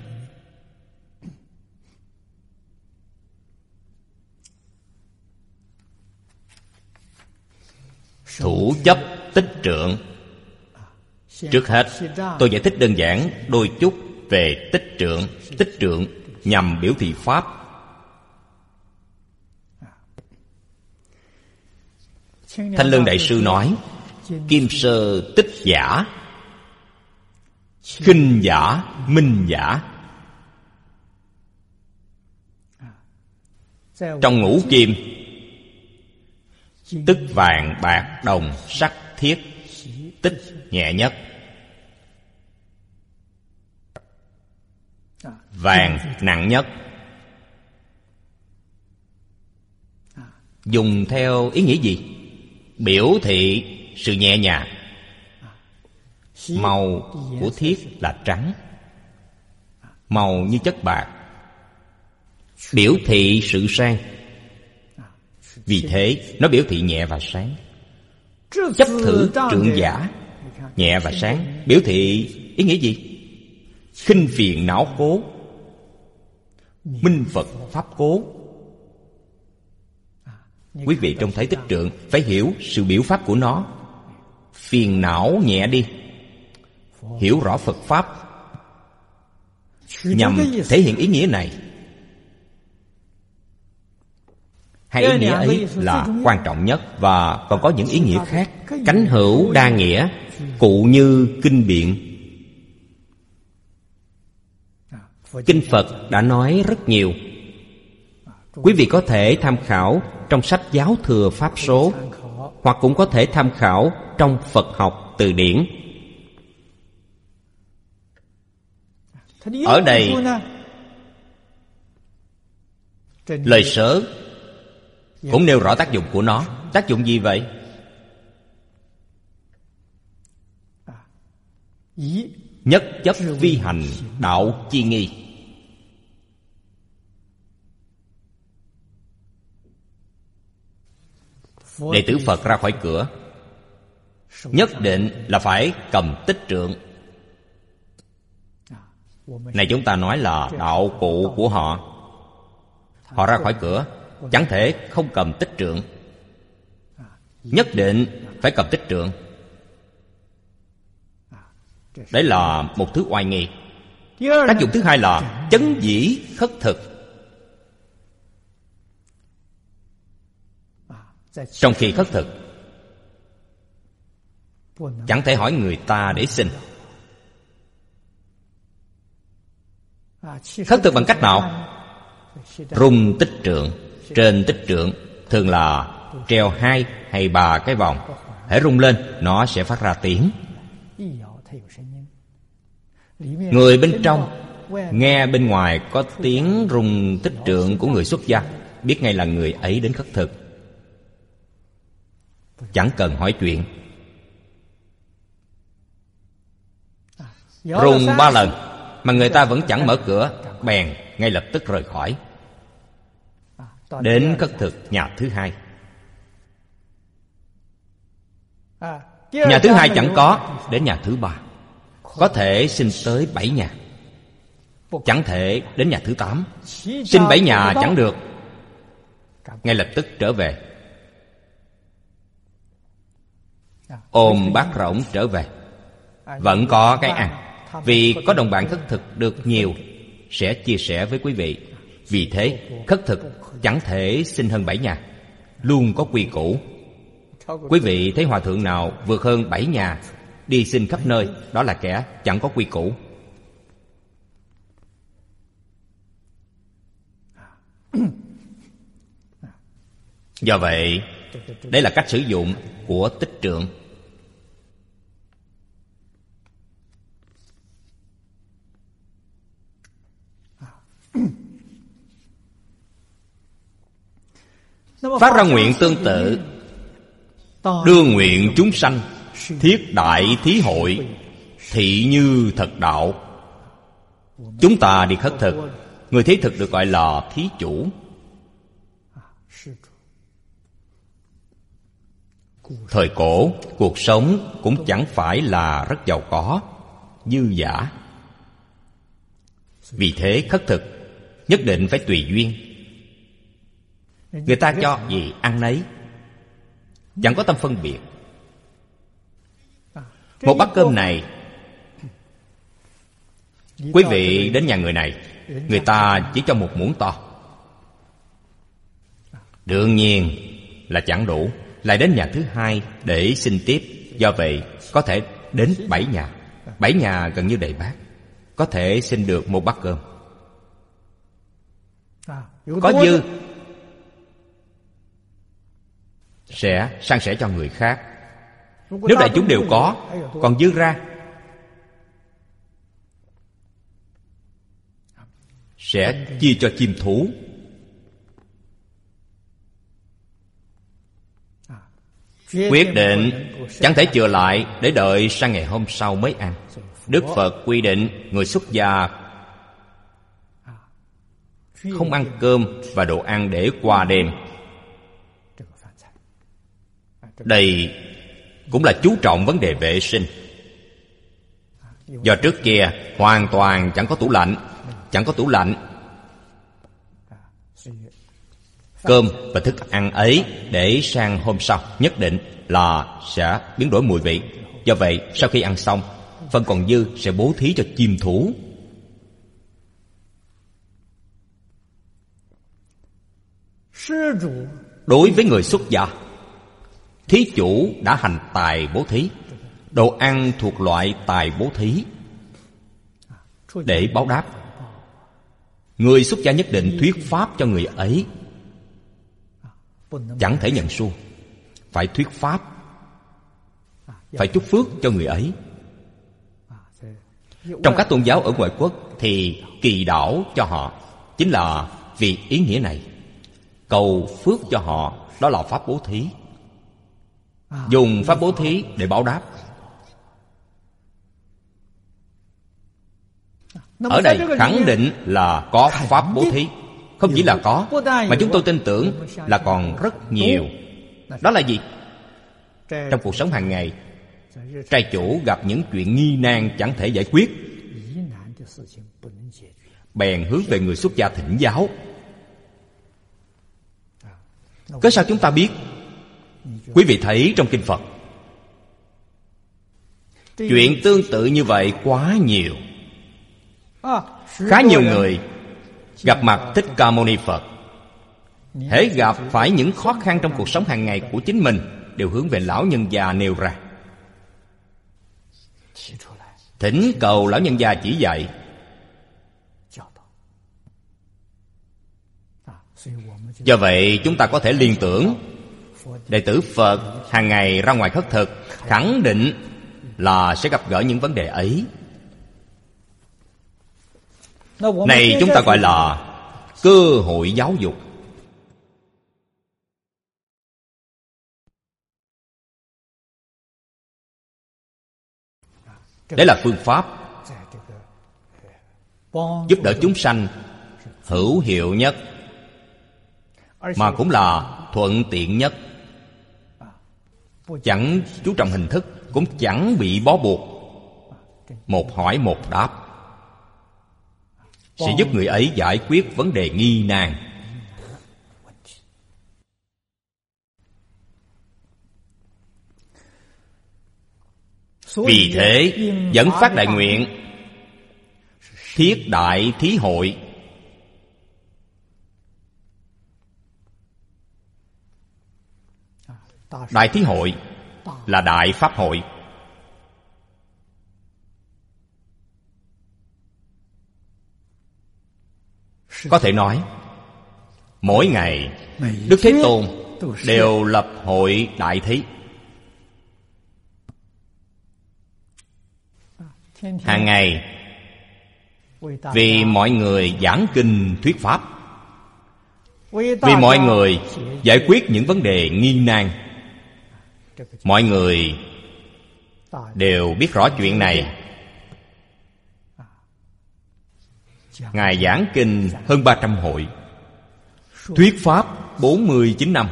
Thủ chấp tích trượng. Trước hết, tôi giải thích đơn giản đôi chút về tích trượng. Tích trượng nhằm biểu thị Pháp. Thanh Lương Đại Sư nói: kim sơ tích giả, khinh giả minh giả. Trong ngũ kim, tức vàng bạc đồng sắt thiết, tích nhẹ nhất. Vàng nặng nhất. Dùng theo ý nghĩa gì? Biểu thị sự nhẹ nhàng. Màu của thiết là trắng, màu như chất bạc, biểu thị sự sang. Vì thế nó biểu thị nhẹ và sáng. Chấp thử trượng giả, nhẹ và sáng, biểu thị ý nghĩa gì? Khinh phiền não cố, minh Phật pháp cố. Quý vị trông thấy tích trượng phải hiểu sự biểu pháp của nó. Phiền não nhẹ đi, hiểu rõ Phật pháp, nhằm thể hiện ý nghĩa này. Hai ý nghĩa ấy là quan trọng nhất, và còn có những ý nghĩa khác. Cánh hữu đa nghĩa, cụ như kinh biện. Kinh Phật đã nói rất nhiều. Quý vị có thể tham khảo trong sách Giáo Thừa Pháp Số, hoặc cũng có thể tham khảo trong Phật học từ điển. Ở đây, lời sớ cũng nêu rõ tác dụng của nó. Tác dụng gì vậy? Nhất chấp vi hành đạo chi nghi. Đệ tử Phật ra khỏi cửa, nhất định là phải cầm tích trượng. Này chúng ta nói là đạo cụ của họ. Họ ra khỏi cửa chẳng thể không cầm tích trượng, nhất định phải cầm tích trượng. Đấy là một thứ oai nghi. Tác dụng thứ hai là chấn dĩ khất thực. Trong khi khất thực, chẳng thể hỏi người ta để xin. Khất thực bằng cách nào? Rung tích trượng. Trên tích trượng thường là treo hai hay ba cái vòng. Hễ rung lên, nó sẽ phát ra tiếng. Người bên trong nghe bên ngoài có tiếng rung tích trượng của người xuất gia, biết ngay là người ấy đến khất thực. Chẳng cần hỏi chuyện. Rung ba lần mà người ta vẫn chẳng mở cửa, bèn ngay lập tức rời khỏi, đến khất thực nhà thứ hai. Nhà thứ hai chẳng có, đến nhà thứ ba. Có thể xin tới bảy nhà, chẳng thể đến nhà thứ tám. Xin bảy nhà chẳng được, ngay lập tức trở về, ôm bát rỗng trở về. Vẫn có cái ăn, vì có đồng bạn khất thực được nhiều, sẽ chia sẻ với quý vị. Vì thế khất thực chẳng thể xin hơn bảy nhà, luôn có quy củ. Quý vị thấy hòa thượng nào vượt hơn bảy nhà đi xin khắp nơi, đó là kẻ chẳng có quy củ. Do vậy, đây là cách sử dụng của tích trượng. Phát ra nguyện tương tự, đưa nguyện chúng sanh, thiết đại thí hội, thị như thật đạo. Chúng ta đi khất thực, người thế thực được gọi là thí chủ. Thời cổ, cuộc sống cũng chẳng phải là rất giàu có, dư dả. Vì thế khất thực nhất định phải tùy duyên. Người ta cho gì ăn nấy, chẳng có tâm phân biệt. Một bát cơm này, quý vị đến nhà người này, người ta chỉ cho một muỗng to, đương nhiên là chẳng đủ, lại đến nhà thứ hai để xin tiếp. Do vậy có thể đến bảy nhà, bảy nhà gần như đầy bát, có thể xin được một bát cơm. Có dư sẽ san sẻ cho người khác. Nếu đại chúng đều có, còn dư ra sẽ chia cho chim thú. Quyết định chẳng thể chừa lại để đợi sang ngày hôm sau mới ăn. Đức Phật quy định người xuất gia không ăn cơm và đồ ăn để qua đêm. Đây cũng là chú trọng vấn đề vệ sinh. Do trước kia hoàn toàn chẳng có tủ lạnh, chẳng có tủ lạnh, cơm và thức ăn ấy để sang hôm sau nhất định là sẽ biến đổi mùi vị. Do vậy sau khi ăn xong, phần còn dư sẽ bố thí cho chim thú. Đối với người xuất gia, thí chủ đã hành tài bố thí, đồ ăn thuộc loại tài bố thí. Để báo đáp, người xuất gia nhất định thuyết pháp cho người ấy, chẳng thể nhận xu, phải thuyết pháp, phải chúc phước cho người ấy. Trong các tôn giáo ở ngoại quốc thì kỳ đảo cho họ, chính là vì ý nghĩa này. Cầu phước cho họ, đó là pháp bố thí. Dùng pháp bố thí để báo đáp. Ở đây khẳng định là có pháp bố thí. Không chỉ là có, mà chúng tôi tin tưởng là còn rất nhiều. Đó là gì? Trong cuộc sống hàng ngày, trai chủ gặp những chuyện nghi nan chẳng thể giải quyết, bèn hướng về người xuất gia thỉnh giáo. Cớ sao chúng ta biết? Quý vị thấy trong kinh Phật, chuyện tương tự như vậy quá nhiều. Khá nhiều người gặp mặt Thích Ca Mâu Ni Phật, hễ gặp phải những khó khăn trong cuộc sống hàng ngày của chính mình, đều hướng về lão nhân già nêu ra, thỉnh cầu lão nhân già chỉ dạy. Do vậy chúng ta có thể liên tưởng, đệ tử Phật hàng ngày ra ngoài khất thực, khẳng định là sẽ gặp gỡ những vấn đề ấy. Này chúng ta gọi là cơ hội giáo dục. Đấy là phương pháp giúp đỡ chúng sanh hữu hiệu nhất, mà cũng là thuận tiện nhất. Chẳng chú trọng hình thức, cũng chẳng bị bó buộc. Một hỏi một đáp sẽ giúp người ấy giải quyết vấn đề nghi nan. Vì thế dẫn phát đại nguyện, thiết đại thí hội. Đại thí hội là đại pháp hội. Có thể nói mỗi ngày Đức Thế Tôn đều lập hội đại thí. Hàng ngày vì mọi người giảng kinh thuyết pháp, vì mọi người giải quyết những vấn đề nghi nan. Mọi người đều biết rõ chuyện này, Ngài giảng kinh hơn ba trăm hội, thuyết pháp bốn mươi chín năm.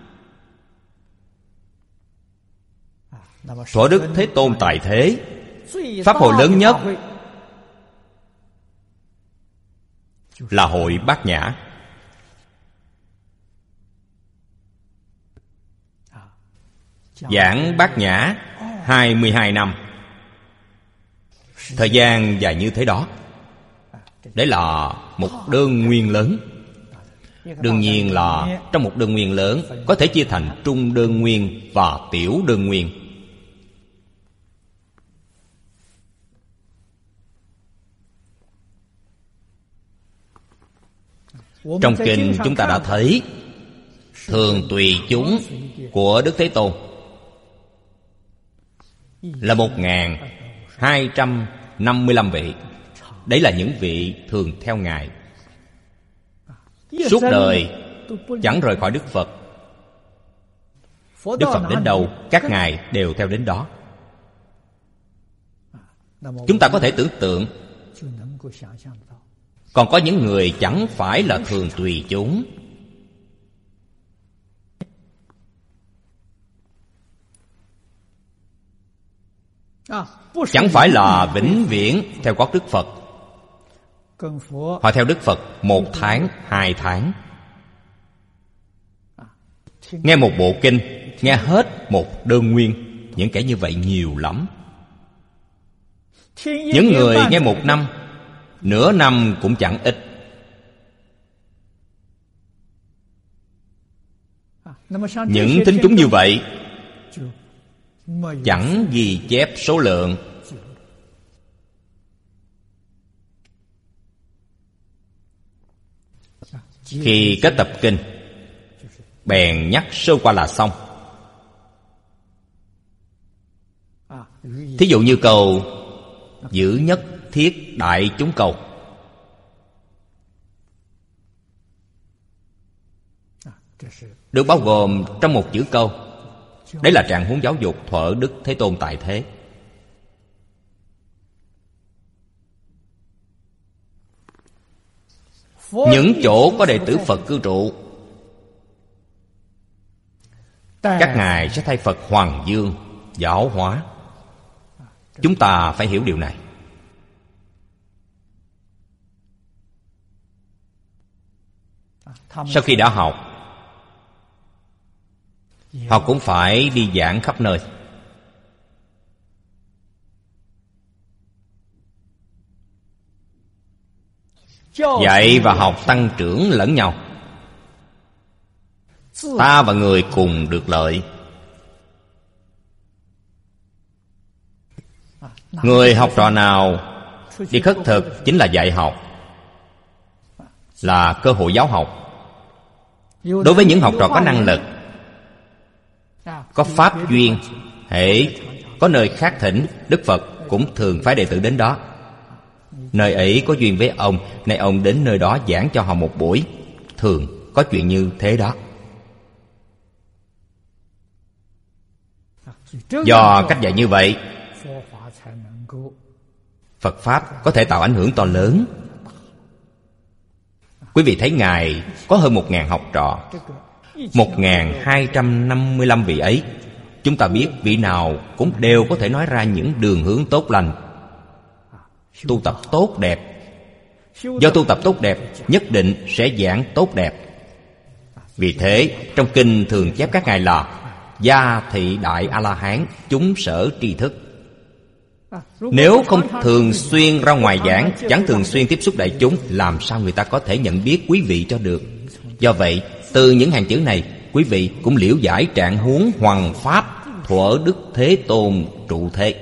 Thuở Đức Thế Tôn tại thế, pháp hội lớn nhất là hội Bát Nhã. Giảng Bát Nhã hai mươi hai năm. Thời gian dài như thế đó. Đấy là một đơn nguyên lớn. Đương nhiên là trong một đơn nguyên lớn có thể chia thành trung đơn nguyên và tiểu đơn nguyên. Trong kinh chúng ta đã thấy thường tùy chúng của Đức Thế Tôn là một nghìn hai trăm năm mươi lăm vị. Đấy là những vị thường theo Ngài, suốt đời chẳng rời khỏi Đức Phật. Đức Phật đến đâu, các Ngài đều theo đến đó. Chúng ta có thể tưởng tượng. Còn có những người chẳng phải là thường tùy chúng, chẳng phải là vĩnh viễn theo gót Đức Phật. Họ theo Đức Phật một tháng, hai tháng, nghe một bộ kinh, nghe hết một đơn nguyên. Những kẻ như vậy nhiều lắm. Những người nghe một năm, nửa năm cũng chẳng ít. Những thính chúng như vậy chẳng ghi chép số lượng. Khi kết tập kinh, bèn nhắc sơ qua là xong. Thí dụ như câu giữ nhất thiết đại chúng cầu, được bao gồm trong một chữ câu. Đấy là trạng huống giáo dục thuở Đức Thế Tôn tại thế. Những chỗ có đệ tử Phật cư trụ, các ngài sẽ thay Phật Hoàng Dương giáo hóa. Chúng ta phải hiểu điều này. Sau khi đã học, họ cũng phải đi giảng khắp nơi. Dạy và học tăng trưởng lẫn nhau, ta và người cùng được lợi. Người học trò nào đi khất thực chính là dạy học, là cơ hội giáo học. Đối với những học trò có năng lực, có pháp duyên, hễ có nơi khác thỉnh, Đức Phật cũng thường phái đệ tử đến đó. Nơi ấy có duyên với ông, nay ông đến nơi đó giảng cho họ một buổi. Thường có chuyện như thế đó. Do cách dạy như vậy, Phật Pháp có thể tạo ảnh hưởng to lớn. Quý vị thấy Ngài có hơn một ngàn học trò, một ngàn hai trăm năm mươi lăm vị ấy. Chúng ta biết vị nào cũng đều có thể nói ra những đường hướng tốt lành, tu tập tốt đẹp. Do tu tập tốt đẹp, nhất định sẽ giảng tốt đẹp. Vì thế, trong kinh thường chép các ngài là gia thị đại A-la-hán, chúng sở tri thức. Nếu không thường xuyên ra ngoài giảng, chẳng thường xuyên tiếp xúc đại chúng, làm sao người ta có thể nhận biết quý vị cho được? Do vậy, từ những hàng chữ này, quý vị cũng liễu giải trạng huống hoằng pháp thuở Đức Thế Tôn trụ thế.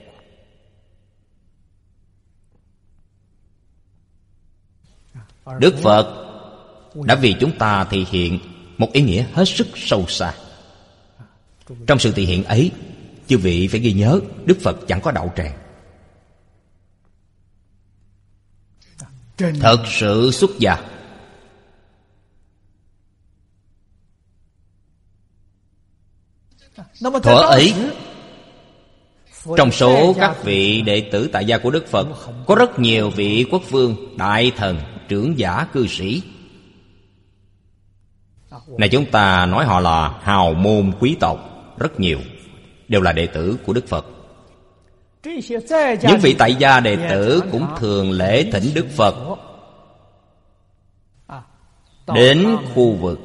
Đức Phật đã vì chúng ta thể hiện một ý nghĩa hết sức sâu xa. Trong sự thể hiện ấy, chư vị phải ghi nhớ, Đức Phật chẳng có đạo tràng. Thật sự xuất gia. Thuở ấy, Trong số các vị đệ tử tại gia của Đức Phật, có rất nhiều vị quốc vương, đại thần, trưởng giả, cư sĩ. Này chúng ta nói họ là hào môn quý tộc, rất nhiều, đều là đệ tử của Đức Phật. Những vị tại gia đệ tử cũng thường lễ thỉnh Đức Phật đến khu vực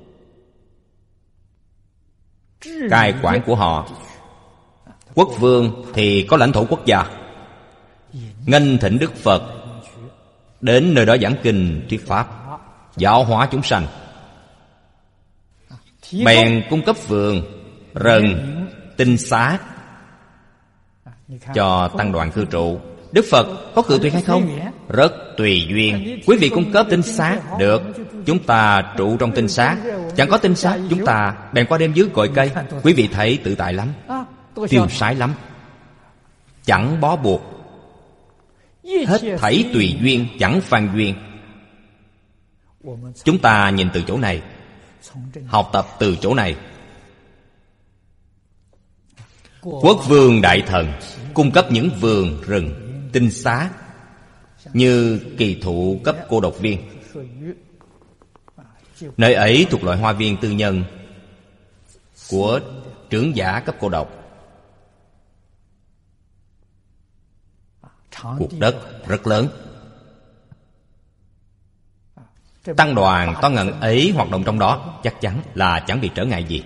cai quản của họ. Quốc vương thì có lãnh thổ quốc gia, nghênh thỉnh Đức Phật đến nơi đó giảng kinh thuyết pháp, giáo hóa chúng sanh. Bèn cung cấp vườn, rừng, tinh xá cho tăng đoàn cư trụ. Đức Phật có cự tuyệt hay không? Rất tùy duyên. Quý vị cung cấp tinh xá, được, chúng ta trụ trong tinh xá. Chẳng có tinh xá, chúng ta bèn qua đêm dưới cội cây. Quý vị thấy tự tại lắm, tiêu sái lắm, chẳng bó buộc. Hết thảy tùy duyên, chẳng phan duyên. Chúng ta nhìn từ chỗ này, học tập từ chỗ này. Quốc vương đại thần cung cấp những vườn, rừng, tinh xá như kỳ thụ cấp cô độc viên. Nơi ấy thuộc loại hoa viên tư nhân của trưởng giả cấp cô độc. Cuộc đất rất lớn. Tăng đoàn to ngần ấy hoạt động trong đó, chắc chắn là chẳng bị trở ngại gì.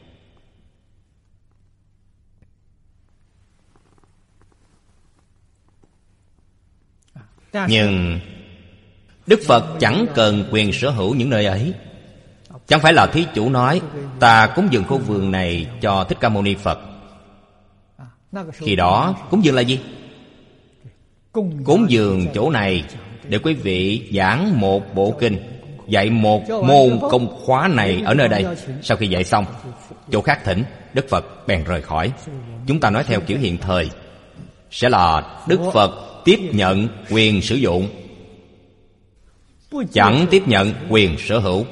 Nhưng Đức Phật chẳng cần quyền sở hữu những nơi ấy. Chẳng phải là thí chủ nói ta cúng dường khu vườn này cho Thích Ca Mâu Ni Phật. Khi đó cúng dường là gì? Cúng dường chỗ này để quý vị giảng một bộ kinh, dạy một môn công khóa này ở nơi đây. Sau khi dạy xong, chỗ khác thỉnh, Đức Phật bèn rời khỏi. Chúng ta nói theo kiểu hiện thời, sẽ là Đức Phật tiếp nhận quyền sử dụng, chẳng tiếp nhận quyền sở hữu.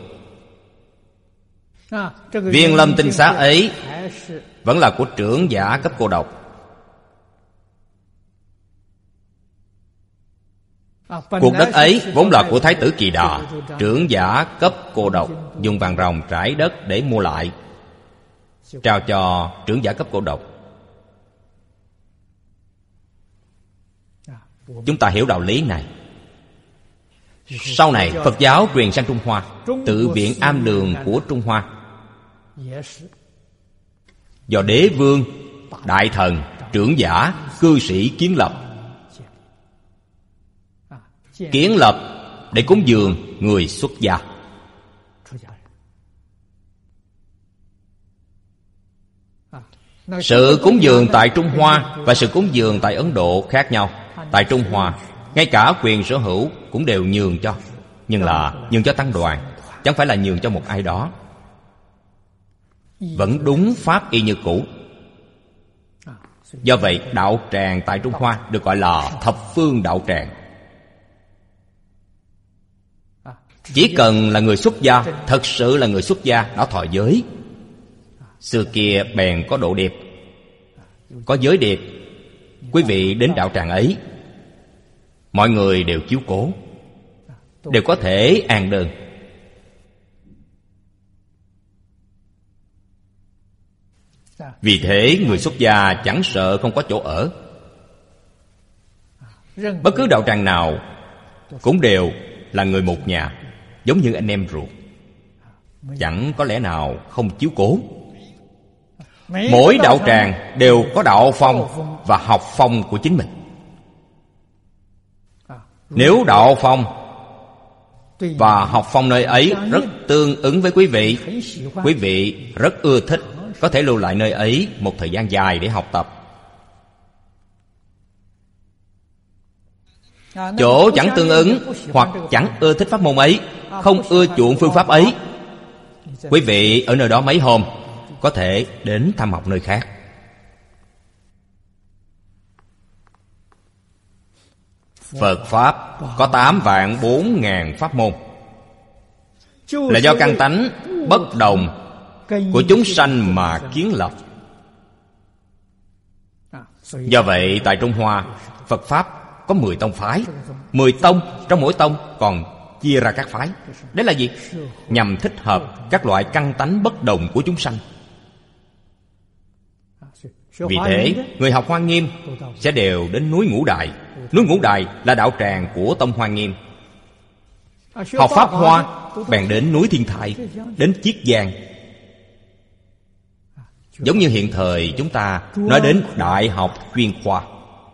Viên lâm tinh xá ấy vẫn là của trưởng giả cấp cô độc. Cuộc đất ấy vốn là của Thái tử Kỳ Đà, trưởng giả cấp cô độc, dùng vàng ròng trải đất để mua lại, trao cho trưởng giả cấp cô độc. Chúng ta hiểu đạo lý này. Sau này Phật giáo truyền sang Trung Hoa, tự viện Am Đường của Trung Hoa do đế vương, đại thần, trưởng giả, cư sĩ kiến lập. Kiến lập để cúng dường người xuất gia. Sự cúng dường tại Trung Hoa và sự cúng dường tại Ấn Độ khác nhau. Tại Trung Hoa, ngay cả quyền sở hữu cũng đều nhường cho, nhưng là nhường cho tăng đoàn, chẳng phải là nhường cho một ai đó. Vẫn đúng pháp y như cũ. Do vậy đạo tràng tại Trung Hoa được gọi là thập phương đạo tràng. Chỉ cần là người xuất gia, thật sự là người xuất gia, đã thọ giới. Xưa kia bèn có độ điệp, có giới điệp. Quý vị đến đạo tràng ấy, mọi người đều chiếu cố, đều có thể an đơn. Vì thế người xuất gia chẳng sợ không có chỗ ở. Bất cứ đạo tràng nào cũng đều là người một nhà, giống như anh em ruột, chẳng có lẽ nào không chiếu cố. Mỗi đạo tràng đều có đạo phong và học phong của chính mình. Nếu đạo phong và học phong nơi ấy rất tương ứng với quý vị, quý vị rất ưa thích, có thể lưu lại nơi ấy một thời gian dài để học tập. Chỗ chẳng tương ứng hoặc chẳng ưa thích pháp môn ấy, không ưa chuộng phương pháp ấy, quý vị ở nơi đó mấy hôm, có thể đến thăm học nơi khác. Phật Pháp có tám vạn bốn ngàn pháp môn, là do căn tánh bất đồng của chúng sanh mà kiến lập. Do vậy tại Trung Hoa, Phật Pháp có mười tông phái. Mười tông, trong mỗi tông còn chia ra các phái. Đấy là gì? Nhằm thích hợp các loại căn tánh bất đồng của chúng sanh. Vì thế, người học Hoa Nghiêm sẽ đều đến núi Ngũ Đài. Núi Ngũ Đài là đạo tràng của tông Hoa Nghiêm. Học Pháp Hoa bèn đến núi Thiên Thai, đến Chiết Giang. Giống như hiện thời chúng ta nói đến đại học chuyên khoa.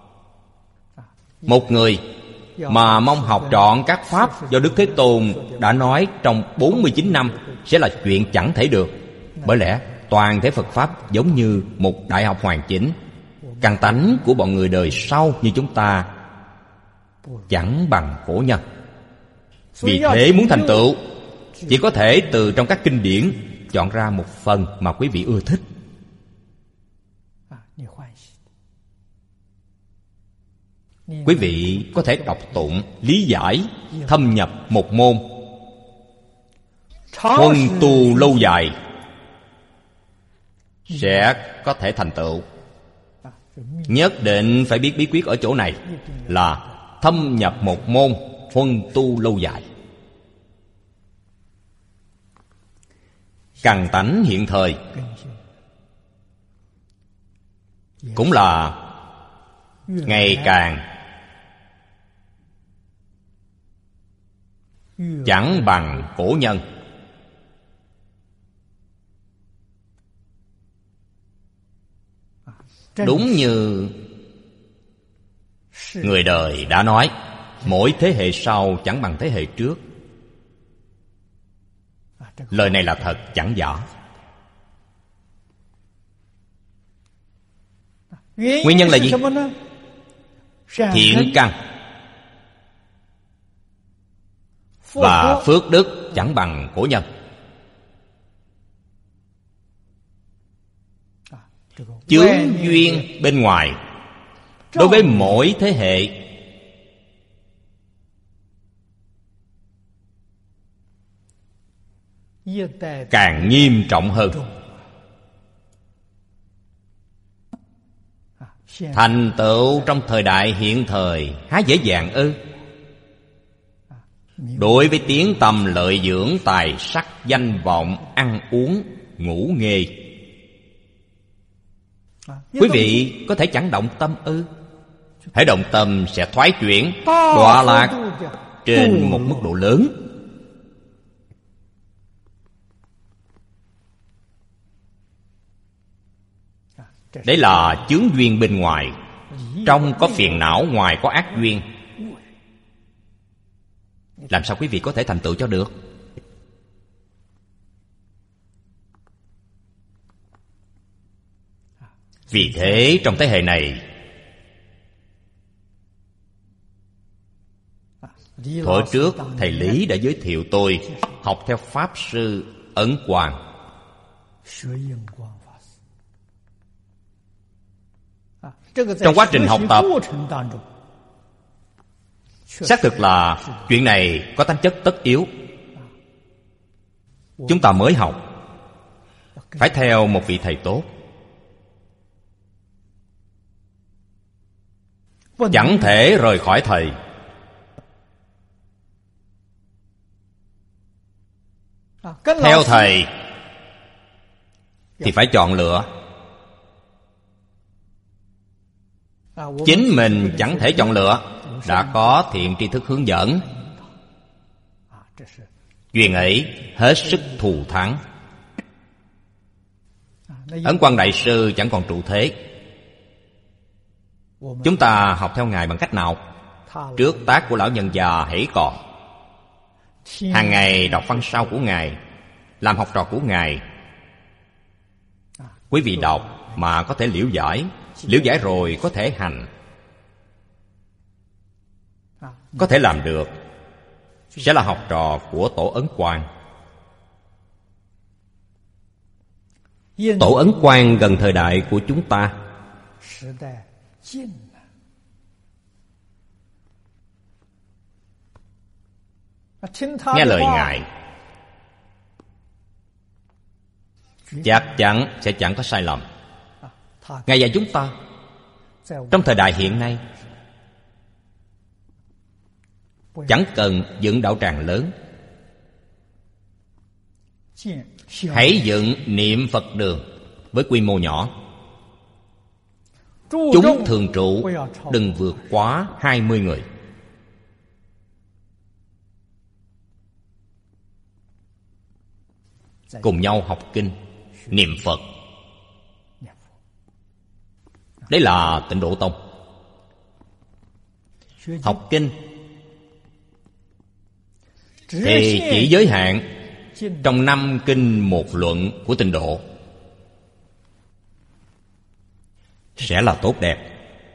Một người mà mong học trọn các pháp do Đức Thế Tôn đã nói trong bốn mươi chín năm sẽ là chuyện chẳng thể được. Bởi lẽ toàn thể Phật Pháp giống như một đại học hoàn chỉnh. Căn tánh của bọn người đời sau như chúng ta chẳng bằng cổ nhân. Vì thế muốn thành tựu, chỉ có thể từ trong các kinh điển chọn ra một phần mà quý vị ưa thích. Quý vị có thể đọc tụng, lý giải, thâm nhập một môn, huân tu lâu dài, sẽ có thể thành tựu. Nhất định phải biết bí quyết ở chỗ này là thâm nhập một môn, huân tu lâu dài. Căn tánh hiện thời cũng là ngày càng chẳng bằng cổ nhân. Đúng như người đời đã nói, mỗi thế hệ sau chẳng bằng thế hệ trước. Lời này là thật chẳng giả. Nguyên nhân là gì? Thiện căn và phước đức chẳng bằng cổ nhân. Chướng duyên bên ngoài đối với mỗi thế hệ càng nghiêm trọng hơn. Thành tựu trong thời đại hiện thời há dễ dàng ư? Đối với tiếng tầm lợi dưỡng, tài sắc, danh vọng, ăn uống, ngủ nghề, quý vị có thể chẳng động tâm ư? Hãy động tâm sẽ thoái chuyển, đọa lạc trên một mức độ lớn. Đấy là chướng duyên bên ngoài. Trong có phiền não, ngoài có ác duyên. Làm sao quý vị có thể thành tựu cho được? Vì thế trong thế hệ này, thuở trước thầy Lý đã giới thiệu tôi học theo Pháp Sư Ấn Quang. Trong quá trình học tập, xác thực là chuyện này có tính chất tất yếu. Chúng ta mới học, phải theo một vị thầy tốt. Chẳng thể rời khỏi thầy. Theo thầy thì phải chọn lựa. Chính mình chẳng thể chọn lựa, đã có thiện tri thức hướng dẫn. Duyên ấy hết sức thù thắng. Ấn Quang Đại Sư chẳng còn trụ thế. Chúng ta học theo Ngài bằng cách nào? Trước tác của lão nhân già hãy còn, hàng ngày đọc văn sao của Ngài, làm học trò của Ngài. Quý vị đọc mà có thể liễu giải, liễu giải rồi có thể hành, có thể làm được, sẽ là học trò của Tổ Ấn Quang. Tổ Ấn Quang gần thời đại của chúng ta. Nghe lời Ngài, chắc chắn sẽ chẳng có sai lầm. Ngài dạy chúng ta Trong thời đại hiện nay, chẳng cần dựng đạo tràng lớn, hãy dựng niệm Phật đường với quy mô nhỏ. Chúng thường trụ đừng vượt quá hai mươi người. Cùng nhau học kinh, niệm Phật. Đấy là Tịnh Độ Tông. Học kinh thì chỉ giới hạn trong năm kinh một luận của Tịnh Độ sẽ là tốt đẹp.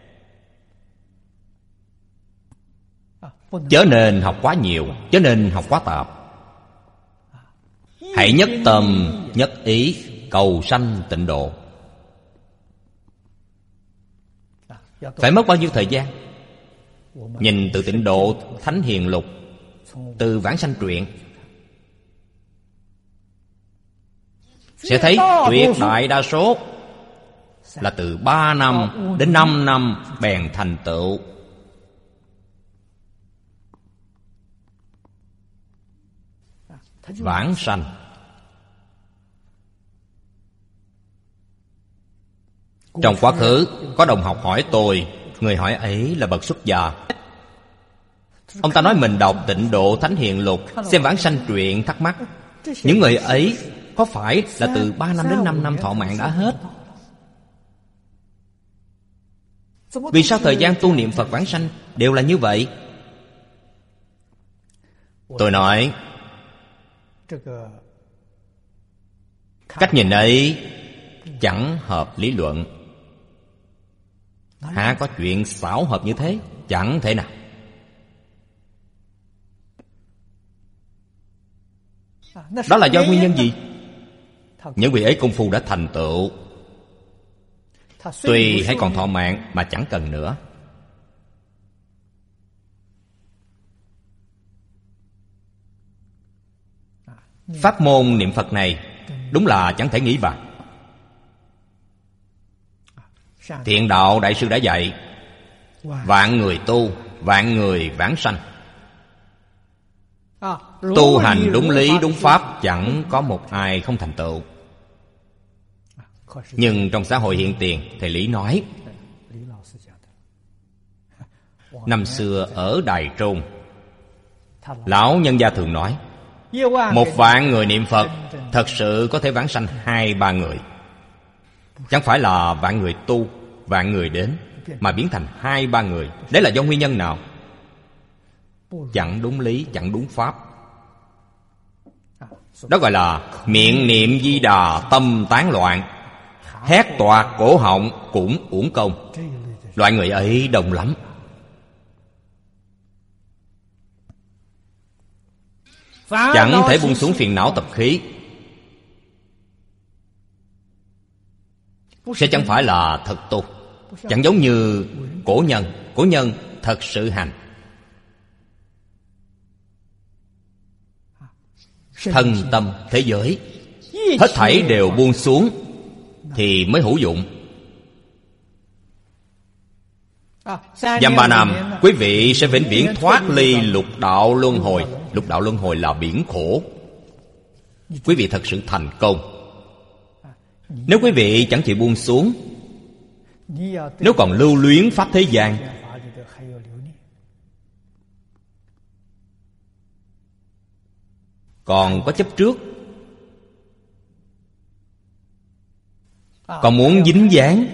Chớ nên học quá nhiều, chớ nên học quá tạp. Hãy nhất tâm nhất ý cầu sanh tịnh độ. Phải mất bao nhiêu thời gian? Nhìn từ Tịnh Độ Thánh Hiền Lục, từ Vãng Sanh Truyện, sẽ thấy tuyệt đại đa số là từ ba năm đến năm năm bèn thành tựu. Vãng sanh. Trong quá khứ có đồng học hỏi tôi, người hỏi ấy là bậc xuất gia. Ông ta nói mình đọc Tịnh Độ Thánh Hiền Lục, xem Vãng Sanh Truyện, thắc mắc những người ấy có phải là từ ba năm đến năm năm thọ mạng đã hết? Vì sao thời gian tu niệm Phật vãng sanh đều là như vậy? Tôi nói cách nhìn ấy chẳng hợp lý luận. Há có chuyện xảo hợp như thế? Chẳng thể nào. Đó là do nguyên nhân gì? Những vị ấy công phu đã thành tựu, tuy hay còn thọ mạng mà chẳng cần nữa. Pháp môn niệm Phật này đúng là chẳng thể nghĩ bàn. Thiện Đạo Đại Sư đã dạy, vạn người tu, vạn người vãng sanh. Tu hành đúng lý đúng pháp, chẳng có một ai không thành tựu. Nhưng trong xã hội hiện tiền, thầy Lý nói, năm xưa ở Đài Trung, lão nhân gia thường nói, một vạn người niệm Phật thật sự có thể vãng sanh hai ba người. Chẳng phải là vạn người tu, vạn người đến, mà biến thành hai ba người. Đấy là do nguyên nhân nào? Chẳng đúng lý, chẳng đúng pháp. Đó gọi là miệng niệm Di Đà tâm tán loạn, hét toạc cổ họng cũng uổng công. Loại người ấy đông lắm. Chẳng thể buông xuống phiền não tập khí, sẽ chẳng phải là thật tu. Chẳng giống như cổ nhân. Cổ nhân thật sự hành. Thân tâm thế giới hết thảy đều buông xuống thì mới hữu dụng. Dăm ba năm, quý vị sẽ vĩnh viễn thoát ly lục đạo luân hồi. Lục đạo luân hồi là biển khổ. Quý vị thật sự thành công. Nếu quý vị chẳng chịu buông xuống, nếu còn lưu luyến pháp thế gian, còn có chấp trước, còn muốn dính dáng,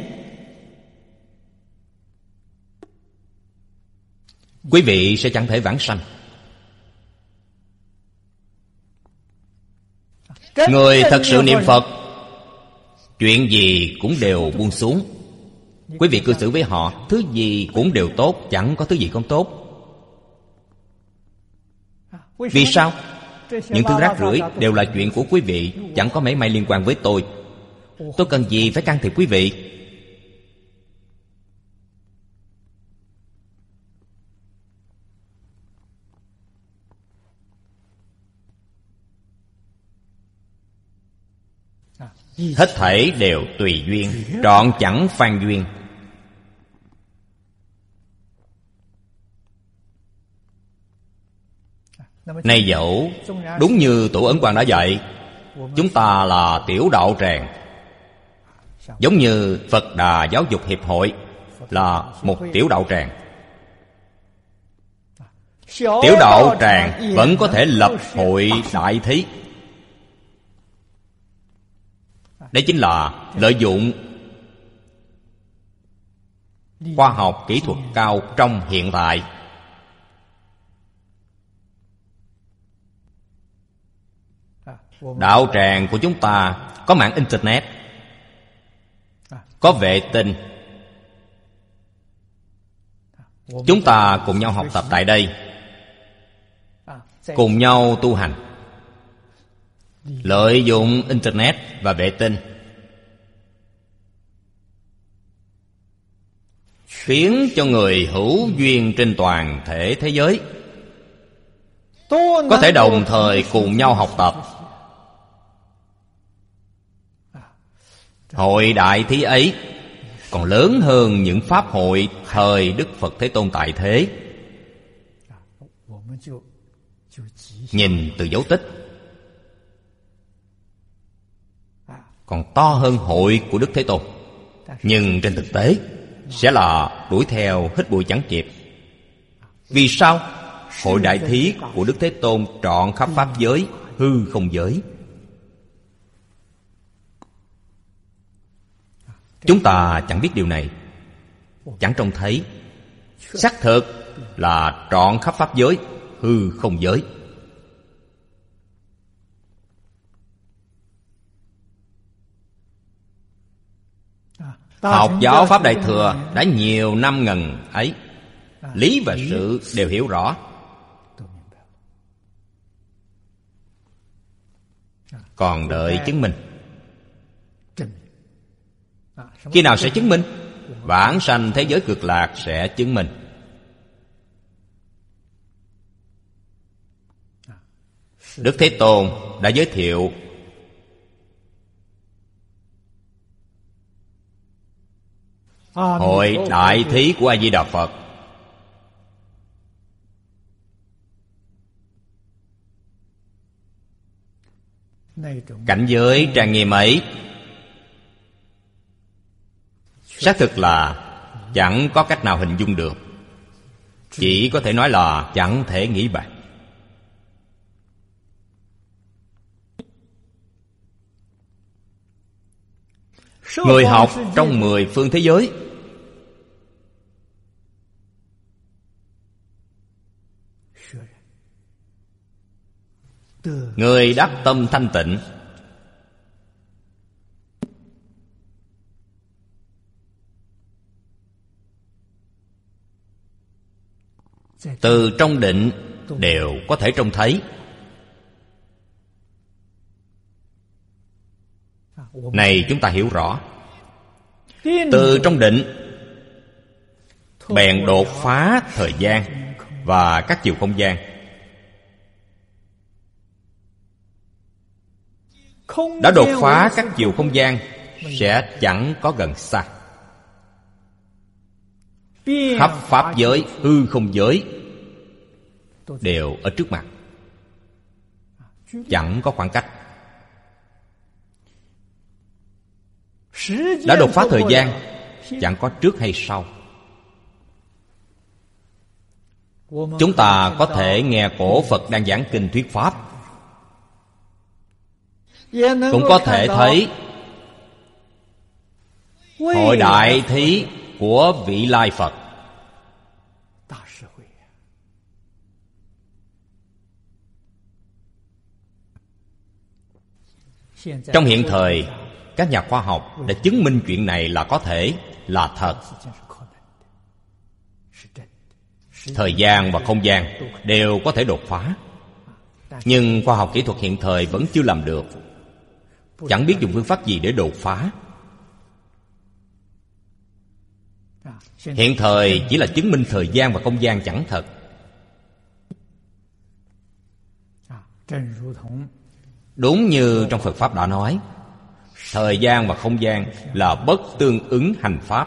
quý vị sẽ chẳng thể vãng sanh. Người thật sự niệm Phật, chuyện gì cũng đều buông xuống. Quý vị cư xử với họ, thứ gì cũng đều tốt, chẳng có thứ gì không tốt. Vì sao? Những thứ rác rưởi đều là chuyện của quý vị, chẳng có mảy may liên quan với tôi. Tôi cần gì phải can thiệp quý vị? Hết thảy đều tùy duyên, trọn chẳng phan duyên. Này dẫu đúng như Tổ Ấn Quang đã dạy, chúng ta là tiểu đạo tràng, giống như Phật Đà Giáo dục Hiệp hội là một tiểu đạo tràng. Tiểu đạo tràng vẫn có thể lập hội đại thí. Đấy chính là lợi dụng khoa học kỹ thuật cao trong hiện tại. Đạo tràng của chúng ta có mạng Internet, có vệ tinh. Chúng ta cùng nhau học tập tại đây, cùng nhau tu hành, lợi dụng Internet và vệ tinh, khiến cho người hữu duyên trên toàn thể thế giới có thể đồng thời cùng nhau học tập. Hội đại thí ấy còn lớn hơn những pháp hội thời Đức Phật Thế Tôn tại thế. Nhìn từ dấu tích còn to hơn hội của Đức Thế Tôn, nhưng trên thực tế sẽ là đuổi theo hít bụi chẳng kịp. Vì sao? Hội đại thí của Đức Thế Tôn trọn khắp pháp giới, hư không giới. Chúng ta chẳng biết điều này, chẳng trông thấy. Xác thực là trọn khắp pháp giới, hư không giới. Học giáo Pháp Đại Thừa đã nhiều năm ngần ấy, lý và sự đều hiểu rõ. Còn đợi chứng minh. Khi nào sẽ chứng minh? Vãng sanh thế giới cực lạc sẽ chứng minh. Đức Thế Tôn đã giới thiệu hội đại thí của A Di Đà Phật. Cảnh giới trang nghiêm ấy xác thực là chẳng có cách nào hình dung được, chỉ có thể nói là chẳng thể nghĩ bàn. Người học trong mười phương thế giới người đắc tâm thanh tịnh, từ trong định đều có thể trông thấy. Này chúng ta hiểu rõ. Từ trong định bèn đột phá thời gian và các chiều không gian. Đã đột phá các chiều không gian sẽ chẳng có gần xa. Khắp pháp giới, hư không giới đều ở trước mặt, chẳng có khoảng cách. Đã đột phá thời gian, chẳng có trước hay sau. Chúng ta có thể nghe cổ Phật đang giảng kinh thuyết pháp, cũng có thể thấy hội đại thí của vị lai Phật. Trong hiện thời, các nhà khoa học đã chứng minh chuyện này là có thể, là thật. Thời gian và không gian đều có thể đột phá, nhưng khoa học kỹ thuật hiện thời vẫn chưa làm được. Chẳng biết dùng phương pháp gì để đột phá. Hiện thời chỉ là chứng minh thời gian và không gian chẳng thật. Đúng như trong Phật Pháp đã nói, thời gian và không gian là bất tương ứng hành pháp.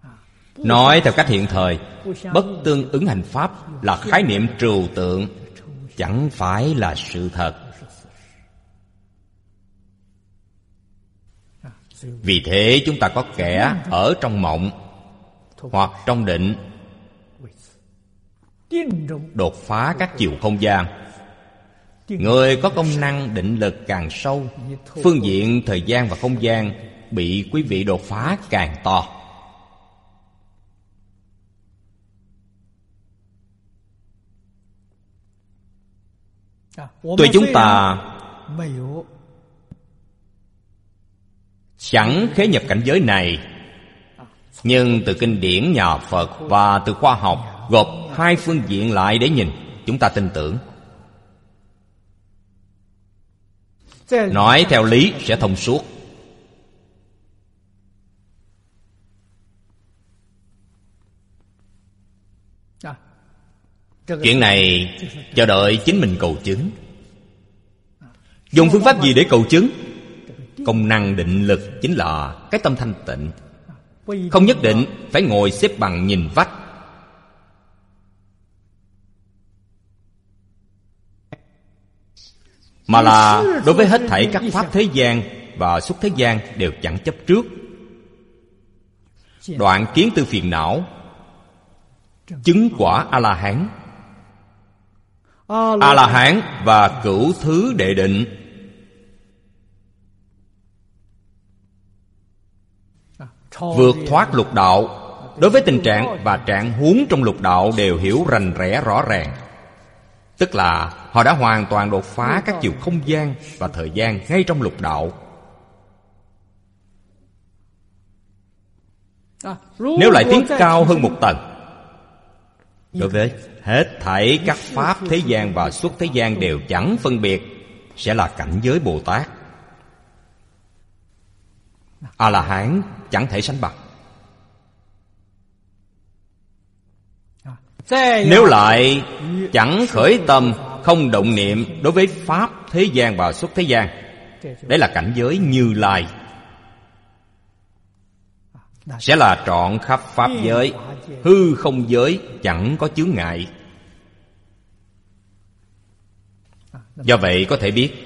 Nói theo cách hiện thời, bất tương ứng hành pháp là khái niệm trừu tượng, chẳng phải là sự thật. Vì thế chúng ta có kẻ ở trong mộng hoặc trong định, đột phá các chiều không gian. Người có công năng định lực càng sâu, phương diện thời gian và không gian bị quý vị đột phá càng to. Tuy chúng ta chẳng khế nhập cảnh giới này, nhưng từ kinh điển nhà Phật và từ khoa học gộp hai phương diện lại để nhìn, chúng ta tin tưởng. Nói theo lý sẽ thông suốt. Chuyện này chờ đợi chính mình cầu chứng. Dùng phương pháp gì để cầu chứng? Công năng định lực chính là cái tâm thanh tịnh. Không nhất định phải ngồi xếp bằng nhìn vách. Mà là đối với hết thảy các pháp thế gian và xuất thế gian đều chẳng chấp trước. Đoạn kiến tư phiền não, chứng quả A-la-hán. A-la-hán và cửu thứ đệ định vượt thoát lục đạo. Đối với tình trạng và trạng huống trong lục đạo đều hiểu rành rẽ rõ ràng. Tức là họ đã hoàn toàn đột phá các chiều không gian và thời gian ngay trong lục đạo. Nếu lại tiến cao hơn một tầng, đối với hết thảy các pháp thế gian và xuất thế gian đều chẳng phân biệt, sẽ là cảnh giới Bồ Tát. A-la-hán chẳng thể sánh bằng. Nếu lại chẳng khởi tâm, không động niệm đối với pháp thế gian và xuất thế gian, đấy là cảnh giới Như Lai. Sẽ là trọn khắp pháp giới, hư không giới chẳng có chướng ngại. Do vậy có thể biết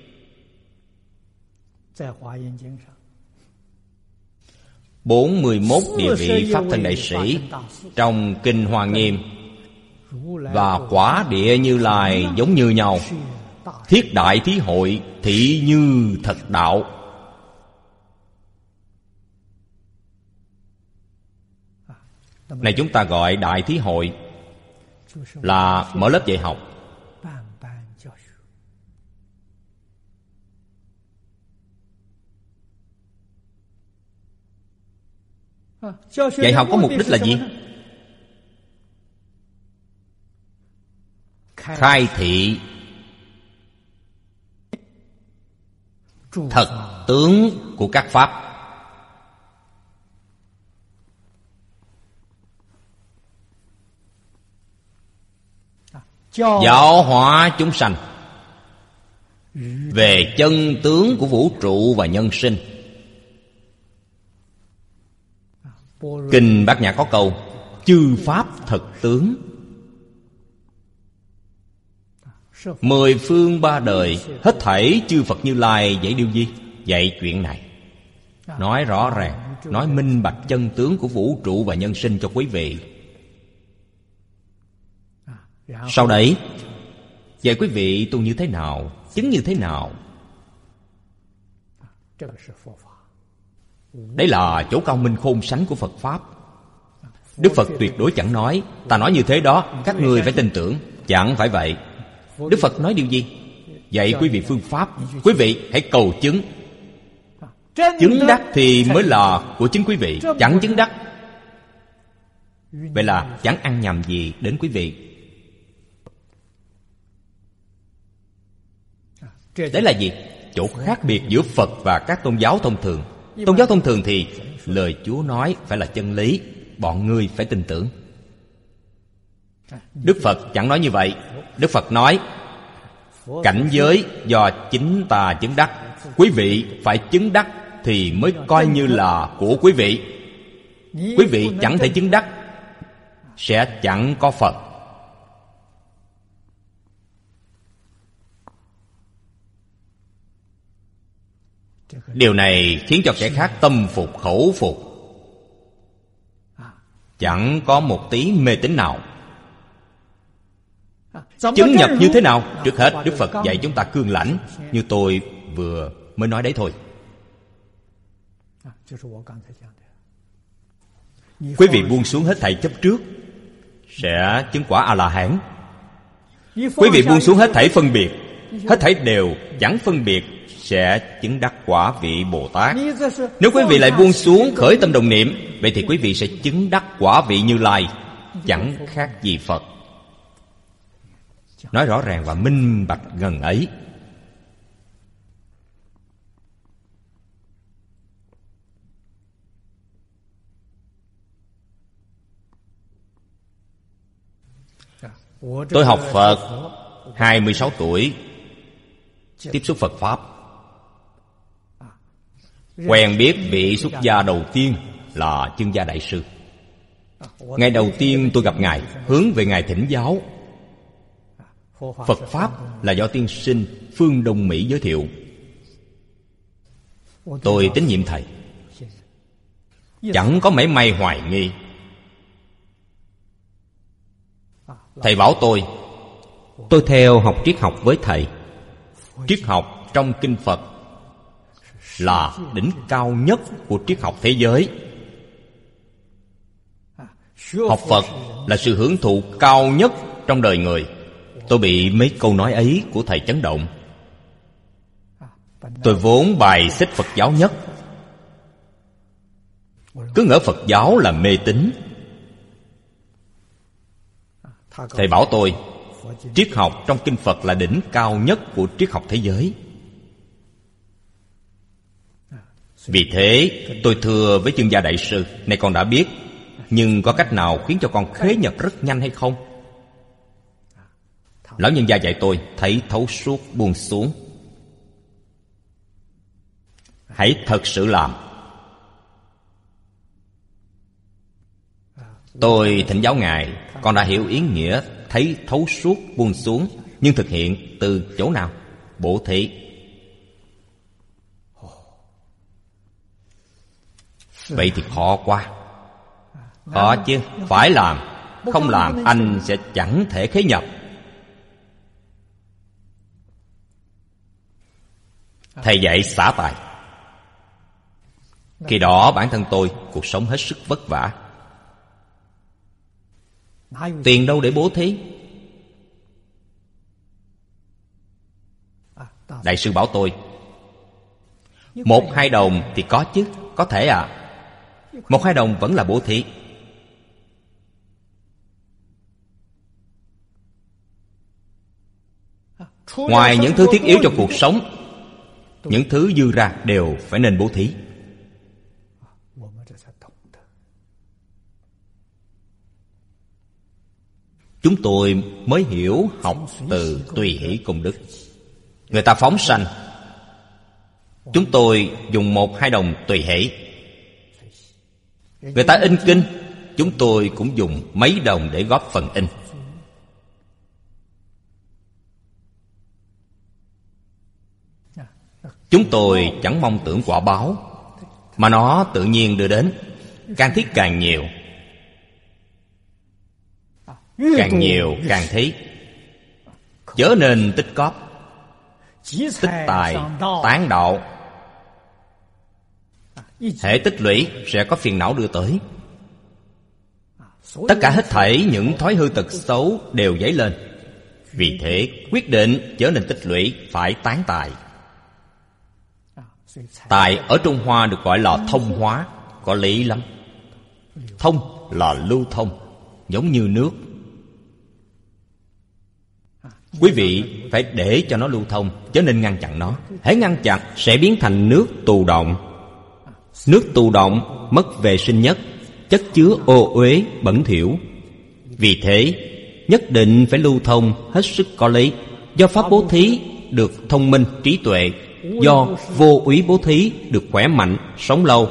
bốn mươi mốt địa vị Pháp Thân Đại Sĩ trong Kinh Hoa Nghiêm và quả địa Như Lai giống như nhau. Thiết đại thí hội, thị như thật đạo. Này chúng ta gọi đại thí hội là mở lớp dạy học. Dạy học có mục đích là gì? Khai thị thật tướng của các pháp. Giáo hóa chúng sanh về chân tướng của vũ trụ và nhân sinh. Kinh Bát Nhã có câu chư pháp thật tướng. Mười phương ba đời, hết thảy chư Phật Như Lai dạy điều gì? Dạy chuyện này. Nói rõ ràng, nói minh bạch chân tướng của vũ trụ và nhân sinh cho quý vị. Sau đấy dạy quý vị tu như thế nào, chứng như thế nào. Đấy là chỗ cao minh khôn sánh của Phật Pháp. Đức Phật tuyệt đối chẳng nói ta nói như thế đó, các ngươi phải tin tưởng. Chẳng phải vậy. Đức Phật nói điều gì? Dạy quý vị phương pháp, quý vị hãy cầu chứng. Chứng đắc thì mới là của chính quý vị. Chẳng chứng đắc, vậy là chẳng ăn nhầm gì đến quý vị. Đấy là gì? Chỗ khác biệt giữa Phật và các tôn giáo thông thường. Tôn giáo thông thường thì lời Chúa nói phải là chân lý, bọn ngươi phải tin tưởng. Đức Phật chẳng nói như vậy. Đức Phật nói cảnh giới do chính ta chứng đắc, quý vị phải chứng đắc thì mới coi như là của quý vị. Quý vị chẳng thể chứng đắc, sẽ chẳng có Phật. Điều này khiến cho kẻ khác tâm phục khẩu phục, chẳng có một tí mê tín nào. Chứng nhập như thế nào? Trước hết Đức Phật dạy chúng ta cương lãnh, như tôi vừa mới nói đấy thôi. Quý vị buông xuống hết thảy chấp trước, sẽ chứng quả A-la-hán. Quý vị buông xuống hết thảy phân biệt, hết thảy đều chẳng phân biệt, sẽ chứng đắc quả vị Bồ Tát. Nếu quý vị lại buông xuống khởi tâm đồng niệm, vậy thì quý vị sẽ chứng đắc quả vị Như Lai, chẳng khác gì Phật. Nói rõ ràng và minh bạch ngần ấy. Tôi học Phật hai mươi sáu tuổi, tiếp xúc Phật Pháp. Quen biết vị xuất gia đầu tiên là Chương Gia Đại Sư. Ngày đầu tiên tôi gặp Ngài, hướng về Ngài thỉnh giáo. Phật Pháp là do tiên sinh Phương Đông Mỹ giới thiệu. Tôi tín nhiệm Thầy, chẳng có mảy may hoài nghi. Thầy bảo tôi, tôi theo học triết học với Thầy. Triết học trong Kinh Phật là đỉnh cao nhất của triết học thế giới. Học Phật là sự hưởng thụ cao nhất trong đời người. Tôi bị mấy câu nói ấy của Thầy chấn động. Tôi vốn bài xích Phật giáo nhất, cứ ngỡ Phật giáo là mê tín. Thầy bảo tôi, triết học trong Kinh Phật là đỉnh cao nhất của triết học thế giới. Vì thế tôi thưa với Chương Gia Đại Sư, này con đã biết, nhưng có cách nào khiến cho con khế nhập rất nhanh hay không? Lão nhân gia dạy tôi, thấy thấu suốt buông xuống. Hãy thật sự làm. Tôi thỉnh giáo Ngài, con đã hiểu ý nghĩa thấy thấu suốt buông xuống, nhưng thực hiện từ chỗ nào? Bố thí. Vậy thì khó quá. Khó chứ, phải làm. Không làm anh sẽ chẳng thể khế nhập. Thầy dạy xả tài. Khi đó bản thân tôi cuộc sống hết sức vất vả, tiền đâu để bố thí? Đại sư bảo tôi, một hai đồng thì có chứ, có thể à. Một hai đồng vẫn là bố thí. Ngoài những thứ thiết yếu cho cuộc sống, những thứ dư ra đều phải nên bố thí. Chúng tôi mới hiểu học từ tùy hỷ công đức. Người ta phóng sanh, chúng tôi dùng một hai đồng tùy hỷ. Người ta in kinh, chúng tôi cũng dùng mấy đồng để góp phần in. Chúng tôi chẳng mong tưởng quả báo, mà nó tự nhiên đưa đến. Càng thiết càng nhiều, càng nhiều càng thí, chớ nên tích cóp. Tích tài tán đạo, hễ tích lũy sẽ có phiền não đưa tới. Tất cả hết thảy những thói hư tật xấu đều dấy lên. Vì thế quyết định chớ nên tích lũy, phải tán tài. Tài ở Trung Hoa được gọi là thông hóa, có lý lắm. Thông là lưu thông, giống như nước. Quý vị phải để cho nó lưu thông, chớ nên ngăn chặn nó. Hãy ngăn chặn sẽ biến thành nước tù động. Nước tù động mất vệ sinh nhất, chất chứa ô uế bẩn thỉu. Vì thế nhất định phải lưu thông hết sức có lý. Do pháp bố thí được thông minh trí tuệ, do vô úy bố thí được khỏe mạnh sống lâu.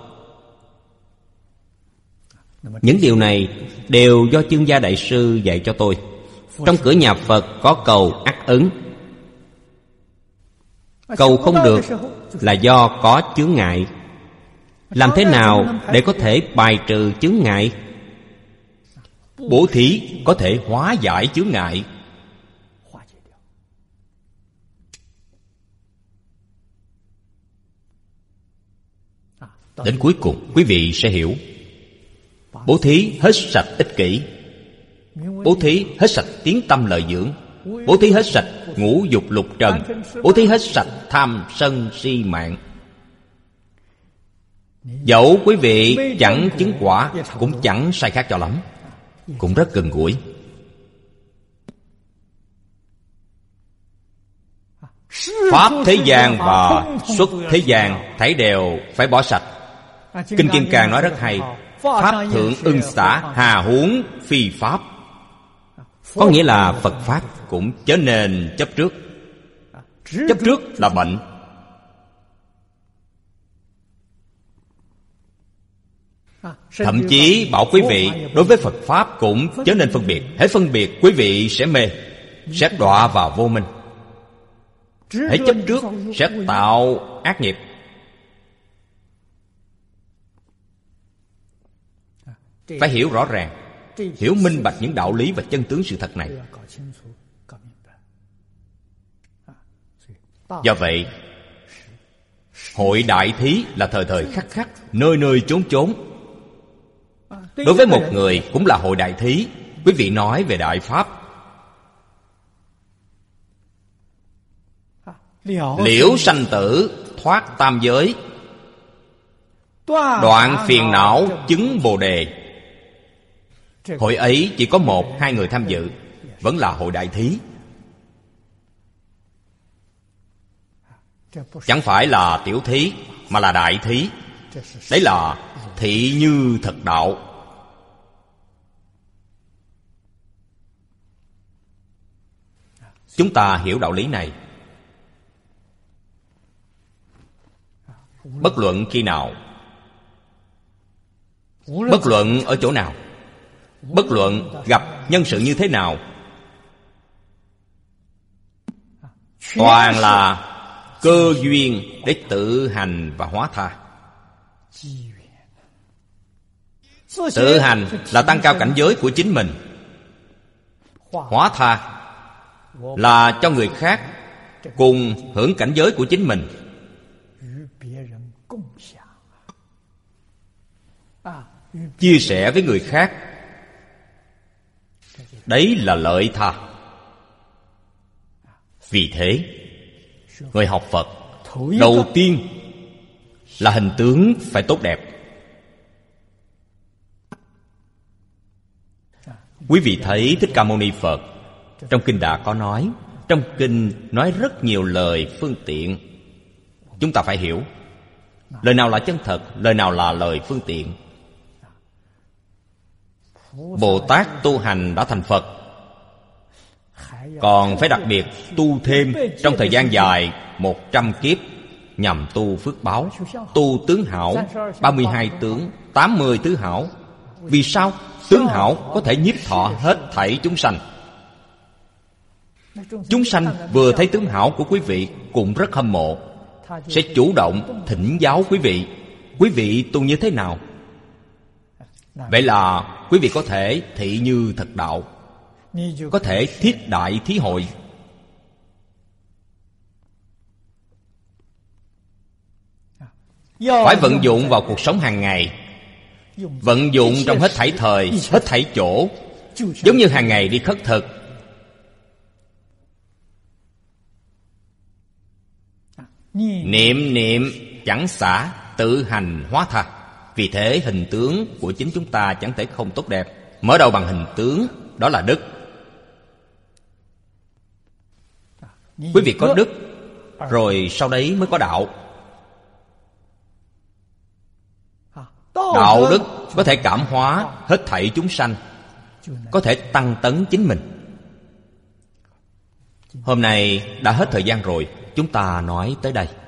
Những điều này đều do Chương Gia Đại Sư dạy cho tôi. Trong cửa nhà Phật có cầu ắt ứng. Cầu không được là do có chướng ngại. Làm thế nào để có thể bài trừ chướng ngại? Bố thí có thể hóa giải chướng ngại. Đến cuối cùng quý vị sẽ hiểu. Bố thí hết sạch ích kỷ. Bố thí hết sạch tiếng tâm lợi dưỡng. Bố thí hết sạch ngũ dục lục trần. Bố thí hết sạch tham sân si mạng. Dẫu quý vị chẳng chứng quả, cũng chẳng sai khác cho lắm, cũng rất gần gũi. Pháp thế gian và xuất thế gian thảy đều phải bỏ sạch. Kinh Kim Cang nói rất hay: Pháp thượng ưng xả, hà huống phi pháp. Có nghĩa là Phật Pháp cũng chớ nên chấp trước. Chấp trước là bệnh. Thậm chí bảo quý vị đối với Phật Pháp cũng chớ nên phân biệt. Hễ phân biệt quý vị sẽ mê, sẽ đọa vào vô minh. Hễ chấp trước sẽ tạo ác nghiệp. Phải hiểu rõ ràng, hiểu minh bạch những đạo lý và chân tướng sự thật này. Do vậy, hội đại thí là thời thời khắc khắc, nơi nơi chốn chốn. Đối với một người cũng là hội đại thí. Quý vị nói về Đại Pháp, liễu sanh tử, thoát tam giới, đoạn phiền não, chứng bồ đề. Hội ấy chỉ có một, hai người tham dự, vẫn là hội đại thí. Chẳng phải là tiểu thí, mà là đại thí. Đấy là thị như thật đạo. Chúng ta hiểu đạo lý này, bất luận khi nào, bất luận ở chỗ nào, bất luận gặp nhân sự như thế nào, toàn là cơ duyên để tự hành và hóa tha. Tự hành là tăng cao cảnh giới của chính mình. Hóa tha là cho người khác cùng hưởng cảnh giới của chính mình. Chia sẻ với người khác, đấy là lợi tha. Vì thế, người học Phật đầu tiên là hình tướng phải tốt đẹp. Quý vị thấy Thích Ca Mâu Ni Phật trong kinh đã có nói. Trong kinh nói rất nhiều lời phương tiện. Chúng ta phải hiểu lời nào là chân thật, lời nào là lời phương tiện. Bồ Tát tu hành đã thành Phật, còn phải đặc biệt tu thêm trong thời gian dài một trăm kiếp, nhằm tu phước báo, tu tướng hảo, ba mươi hai tướng, tám mươi tứ hảo. Vì sao? Tướng hảo có thể nhiếp thọ hết thảy chúng sanh. Chúng sanh vừa thấy tướng hảo của quý vị cũng rất hâm mộ, sẽ chủ động thỉnh giáo quý vị. Quý vị tu như thế nào? Vậy là quý vị có thể thị như thật đạo, có thể thiết đại thí hội. Phải vận dụng vào cuộc sống hàng ngày, vận dụng trong hết thảy thời, hết thảy chỗ. Giống như hàng ngày đi khất thực, niệm niệm chẳng xả, tự hành hóa tha. Vì thế hình tướng của chính chúng ta chẳng thể không tốt đẹp. Mở đầu bằng hình tướng, đó là đức. Quý vị có đức, rồi sau đấy mới có đạo. Đạo đức có thể cảm hóa hết thảy chúng sanh, có thể tăng tấn chính mình. Hôm nay đã hết thời gian rồi, chúng ta nói tới đây.